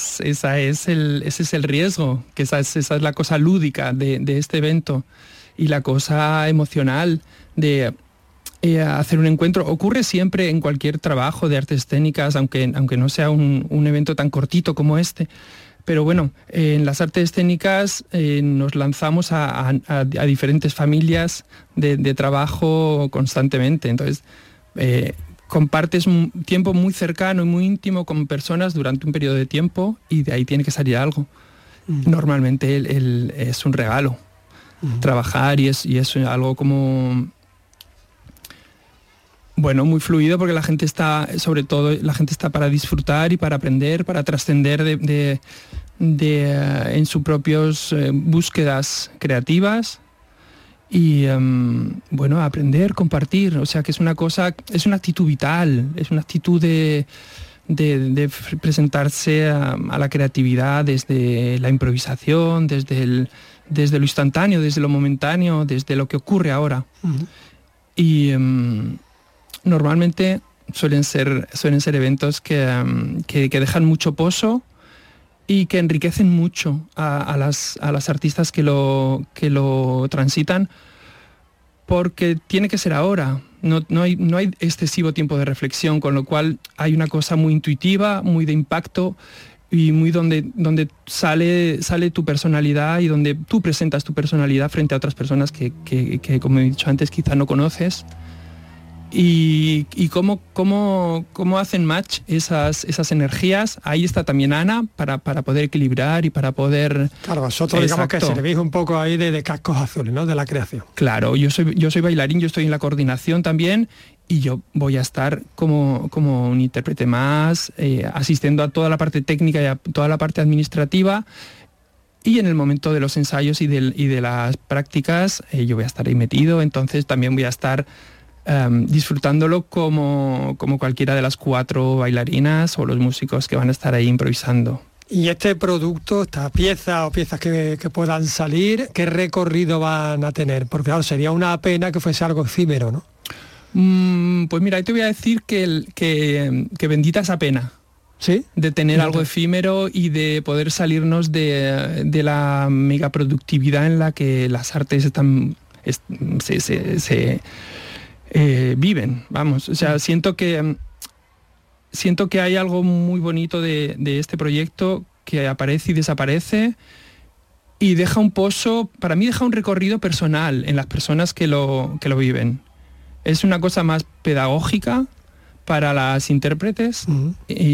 es el riesgo, que esa es la cosa lúdica de este evento y la cosa emocional de hacer un encuentro. Ocurre siempre en cualquier trabajo de artes escénicas, aunque no sea un evento tan cortito como este, pero bueno, en las artes escénicas nos lanzamos a diferentes familias de trabajo constantemente, entonces compartes un tiempo muy cercano y muy íntimo con personas durante un periodo de tiempo y de ahí tiene que salir algo. Normalmente es un regalo trabajar y es algo como muy fluido, porque la gente está para disfrutar y para aprender, para trascender en sus propias búsquedas creativas y aprender, compartir, o sea que es una actitud vital, es una actitud de presentarse a la creatividad desde la improvisación, desde lo instantáneo, desde lo momentáneo, desde lo que ocurre ahora. Y normalmente suelen ser eventos que dejan mucho pozo y que enriquecen mucho a las artistas que lo transitan, porque tiene que ser ahora. No hay excesivo tiempo de reflexión, con lo cual hay una cosa muy intuitiva, muy de impacto y muy donde sale tu personalidad y donde tú presentas tu personalidad frente a otras personas que como he dicho antes, quizá no conoces. Y cómo hacen match esas energías. Ahí está también Ana para poder equilibrar y para poder... Claro, vosotros digamos que servís un poco ahí de cascos azules, ¿no? De la creación. Claro, yo soy bailarín, yo estoy en la coordinación también y yo voy a estar como un intérprete más, asistiendo a toda la parte técnica y a toda la parte administrativa. Y en el momento de los ensayos y de las prácticas yo voy a estar ahí metido, entonces también voy a estar disfrutándolo como cualquiera de las 4 bailarinas o los músicos que van a estar ahí improvisando. Y este producto, esta pieza o piezas que puedan salir, ¿qué recorrido van a tener? Porque claro, sería una pena que fuese algo efímero, ¿no? Pues mira, ahí te voy a decir que bendita esa pena. ¿Sí? De tener algo efímero y de poder salirnos de la megaproductividad en la que las artes están viven, vamos. O sea, siento que hay algo muy bonito de este proyecto que aparece y desaparece y deja un pozo, para mí deja un recorrido personal en las personas que lo viven. Es una cosa más pedagógica para las intérpretes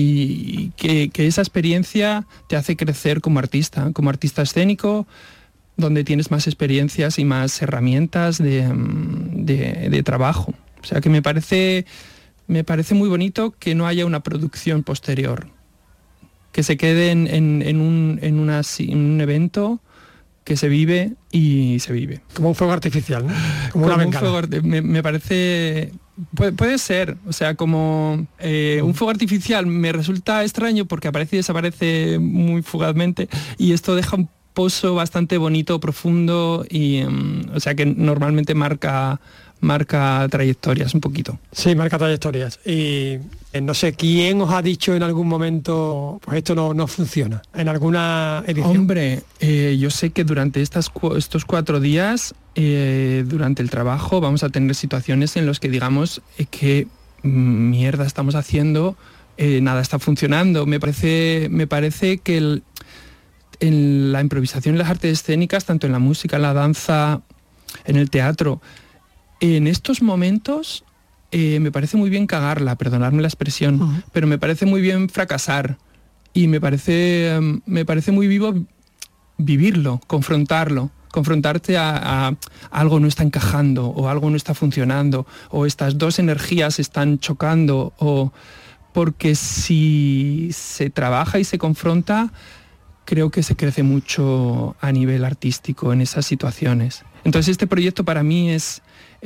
y que esa experiencia te hace crecer como artista escénico, donde tienes más experiencias y más herramientas de trabajo. O sea que me parece muy bonito que no haya una producción posterior, que se quede en un evento que se vive y se vive. Como un fuego artificial, ¿no? Como una bengala. Me parece... Puede ser, o sea, como un fuego artificial me resulta extraño porque aparece y desaparece muy fugazmente, y esto deja un pozo bastante bonito, profundo, y o sea que normalmente marca trayectorias un poquito. Sí, marca trayectorias. Y no sé, ¿quién os ha dicho en algún momento, pues esto no funciona? ¿En alguna edición? Hombre, yo sé que durante estos 4 días, durante el trabajo, vamos a tener situaciones en las que digamos que mierda estamos haciendo, nada está funcionando. Me parece que en la improvisación y las artes escénicas, tanto en la música, en la danza, en el teatro, en estos momentos me parece muy bien cagarla, perdonadme la expresión, pero me parece muy bien fracasar, y me parece muy vivo vivirlo, confrontarte a algo no está encajando, o algo no está funcionando, o estas dos energías están chocando, porque si se trabaja y se confronta, creo que se crece mucho a nivel artístico en esas situaciones. Entonces este proyecto para mí es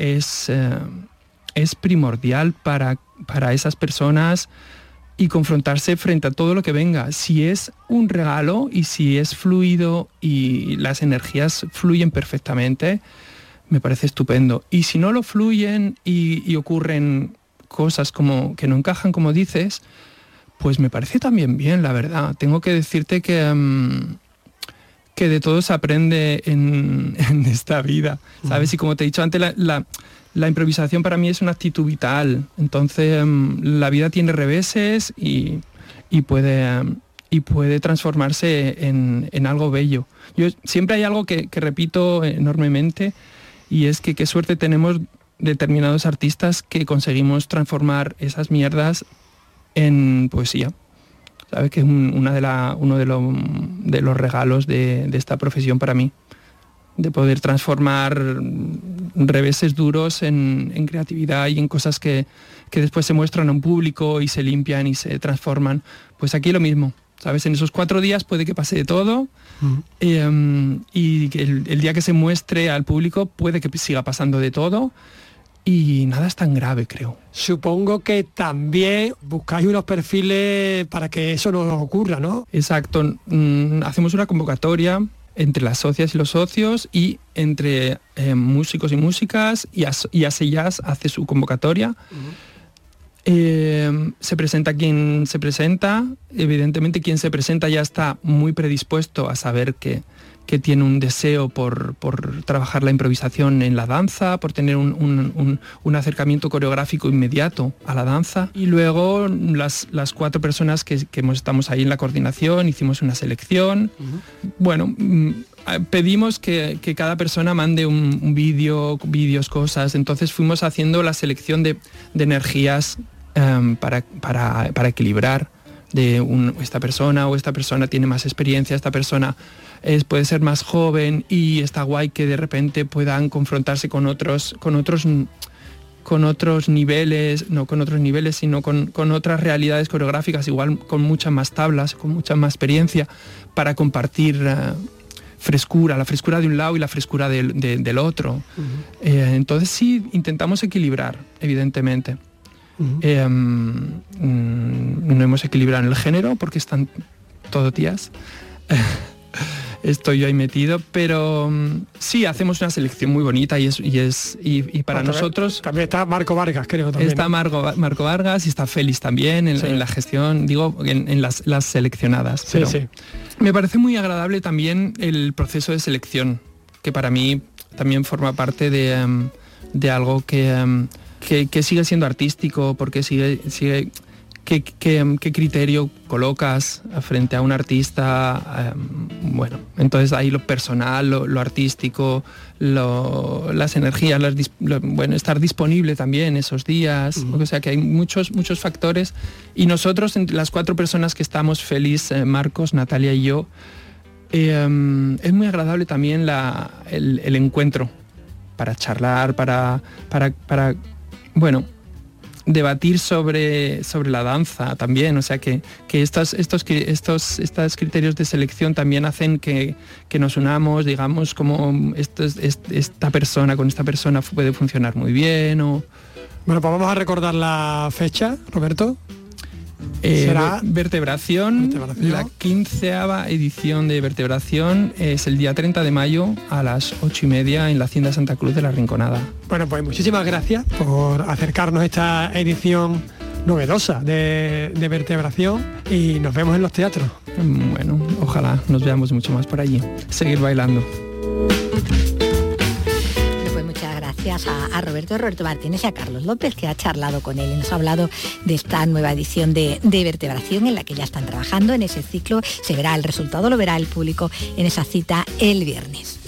primordial para esas personas, y confrontarse frente a todo lo que venga. Si es un regalo y si es fluido y las energías fluyen perfectamente, me parece estupendo. Y si no lo fluyen y ocurren cosas como que no encajan, como dices, pues me parece también bien, la verdad. Tengo que decirte que de todo se aprende en esta vida, ¿sabes? Y como te he dicho antes, la improvisación para mí es una actitud vital. Entonces la vida tiene reveses y puede transformarse en algo bello. Siempre hay algo que repito enormemente, y es que qué suerte tenemos determinados artistas que conseguimos transformar esas mierdas en poesía. ¿Sabes? Que es uno de los regalos de esta profesión para mí, de poder transformar reveses duros en creatividad y en cosas que después se muestran a un público y se limpian y se transforman. Pues aquí lo mismo, ¿sabes? En esos 4 días puede que pase de todo, y que el día que se muestre al público puede que siga pasando de todo, y nada es tan grave, creo. Supongo que también buscáis unos perfiles para que eso no ocurra, ¿no? Exacto. Hacemos una convocatoria entre las socias y los socios, y entre músicos y músicas, y ASEJAZ hace su convocatoria. Se presenta quien se presenta. Evidentemente quien se presenta ya está muy predispuesto a saber que tiene un deseo por trabajar la improvisación en la danza, por tener un acercamiento coreográfico inmediato a la danza. Y luego las 4 personas que estamos ahí en la coordinación hicimos una selección. Bueno, pedimos que cada persona mande un vídeos, cosas. Entonces fuimos haciendo la selección de energías para equilibrar. Esta persona tiene más experiencia, esta persona puede ser más joven, y está guay que de repente puedan confrontarse con otros niveles, no con otros niveles, sino con otras realidades coreográficas, igual con muchas más tablas, con mucha más experiencia, para compartir frescura, la frescura de un lado y la frescura del otro. Entonces sí, intentamos equilibrar, evidentemente. No hemos equilibrado en el género porque están todo tías. Estoy yo ahí metido, pero sí hacemos una selección muy bonita, y para nosotros también está Marco Vargas, creo también. Está Marco Vargas, y está Félix también en la gestión, digo, en las seleccionadas. Sí, pero sí. Me parece muy agradable también el proceso de selección, que para mí también forma parte de algo que sigue siendo artístico, porque sigue ¿qué criterio colocas frente a un artista? Bueno, entonces ahí lo personal, lo artístico, las energías, estar disponible también esos días. O sea que hay muchos factores, y nosotros, entre las 4 personas que estamos, Félix, Marcos, Natalia y yo, es muy agradable también el encuentro para charlar, para debatir sobre la danza también. O sea que estos criterios de selección también hacen que nos unamos, digamos, como esta persona con esta persona puede funcionar muy bien. Bueno, pues vamos a recordar la fecha, Roberto. ¿Será vertebración? La 15ª edición de Vertebración es el día 30 de mayo a las 8:30 en la Hacienda Santa Cruz de la Rinconada. Bueno, pues muchísimas gracias por acercarnos a esta edición novedosa de Vertebración y nos vemos en los teatros. Bueno, ojalá nos veamos mucho más por allí. Seguir bailando. Gracias a Roberto Martínez y a Carlos López, que ha charlado con él y nos ha hablado de esta nueva edición de Vertebración en la que ya están trabajando en ese ciclo. Se verá el resultado, lo verá el público en esa cita el viernes.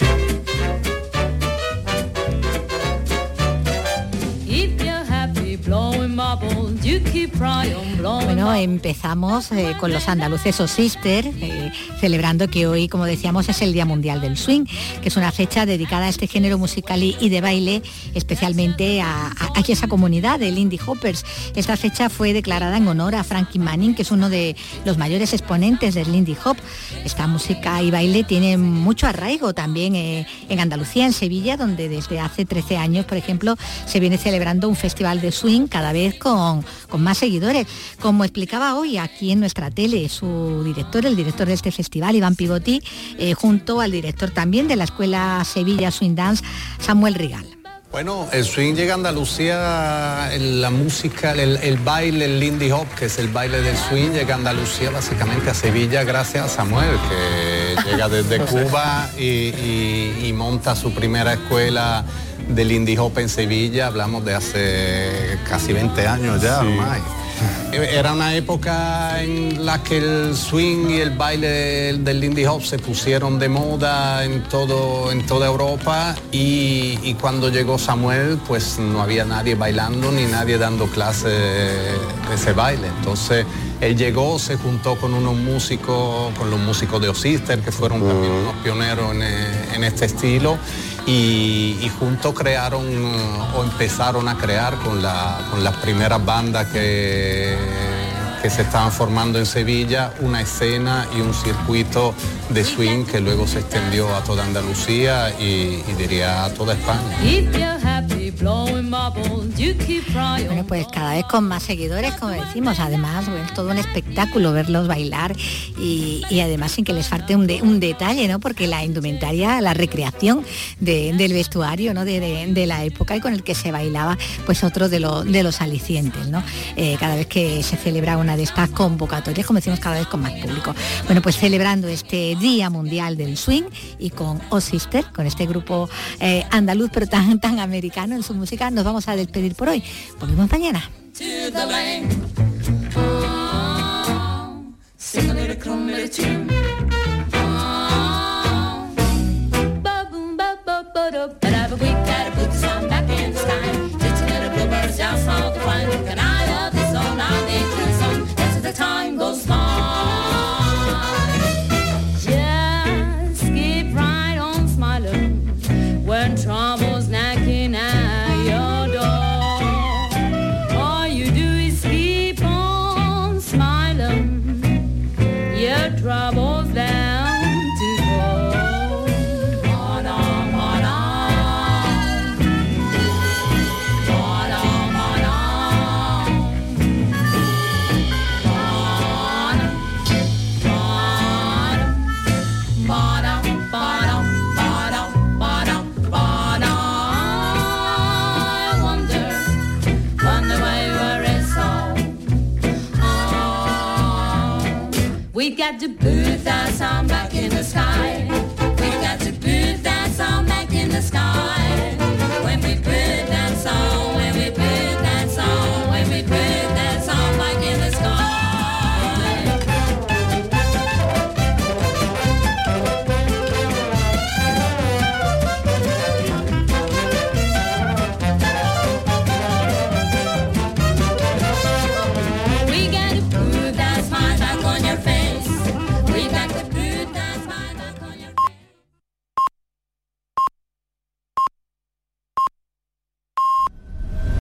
Bueno, empezamos con los andaluces o Sister, celebrando que hoy, como decíamos, es el Día Mundial del Swing, que es una fecha dedicada a este género musical y de baile, especialmente a esa comunidad de Lindy Hoppers. Esta fecha fue declarada en honor a Frankie Manning, que es uno de los mayores exponentes del Lindy Hop. Esta música y baile tiene mucho arraigo también en Andalucía, en Sevilla, donde desde hace 13 años, por ejemplo, se viene celebrando un festival de swing cada vez con más seguidores. Como explicaba hoy aquí en nuestra tele su director, el director de este festival, Iván Pivotti, junto al director también de la Escuela Sevilla Swing Dance, Samuel Rigal. Bueno, el swing llega a Andalucía, la música, el baile, el Lindy Hop, que es el baile del swing, llega a Andalucía básicamente a Sevilla gracias a Samuel, que llega desde Cuba y monta su primera escuela de Lindy Hop en Sevilla. Hablamos de hace casi 20 años ya, sí. No más. Era una época en la que el swing y el baile del Lindy Hop se pusieron de moda en toda Europa y cuando llegó Samuel pues no había nadie bailando ni nadie dando clase de ese baile. Entonces él llegó, se juntó con los músicos de Osister, que fueron también unos pioneros en este estilo, y juntos crearon o empezaron a crear con las primeras bandas que se estaban formando en Sevilla una escena y un circuito de swing que luego se extendió a toda Andalucía y diría a toda España. Bueno, pues cada vez con más seguidores, como decimos. Además, bueno, es todo un espectáculo verlos bailar y además sin que les falte un detalle, ¿no? Porque la indumentaria, la recreación del vestuario, ¿no? de la época y con el que se bailaba, pues otro de los alicientes, ¿no? Cada vez que se celebra una de estas convocatorias, como decimos, cada vez con más público. Bueno, pues celebrando este Día Mundial del Swing y con Osister, con este grupo andaluz pero tan americano en su música, nos vamos a despedir por hoy. Volvemos mañana. Time goes by. Just keep right on smiling when trouble's knocking at your door. All you do is keep on smiling. Your trouble's down to go. Ba-dum, ba-dum. Ba-dum, ba-dum. We got to put that sound back in the sky. We got to put that sound back in the sky.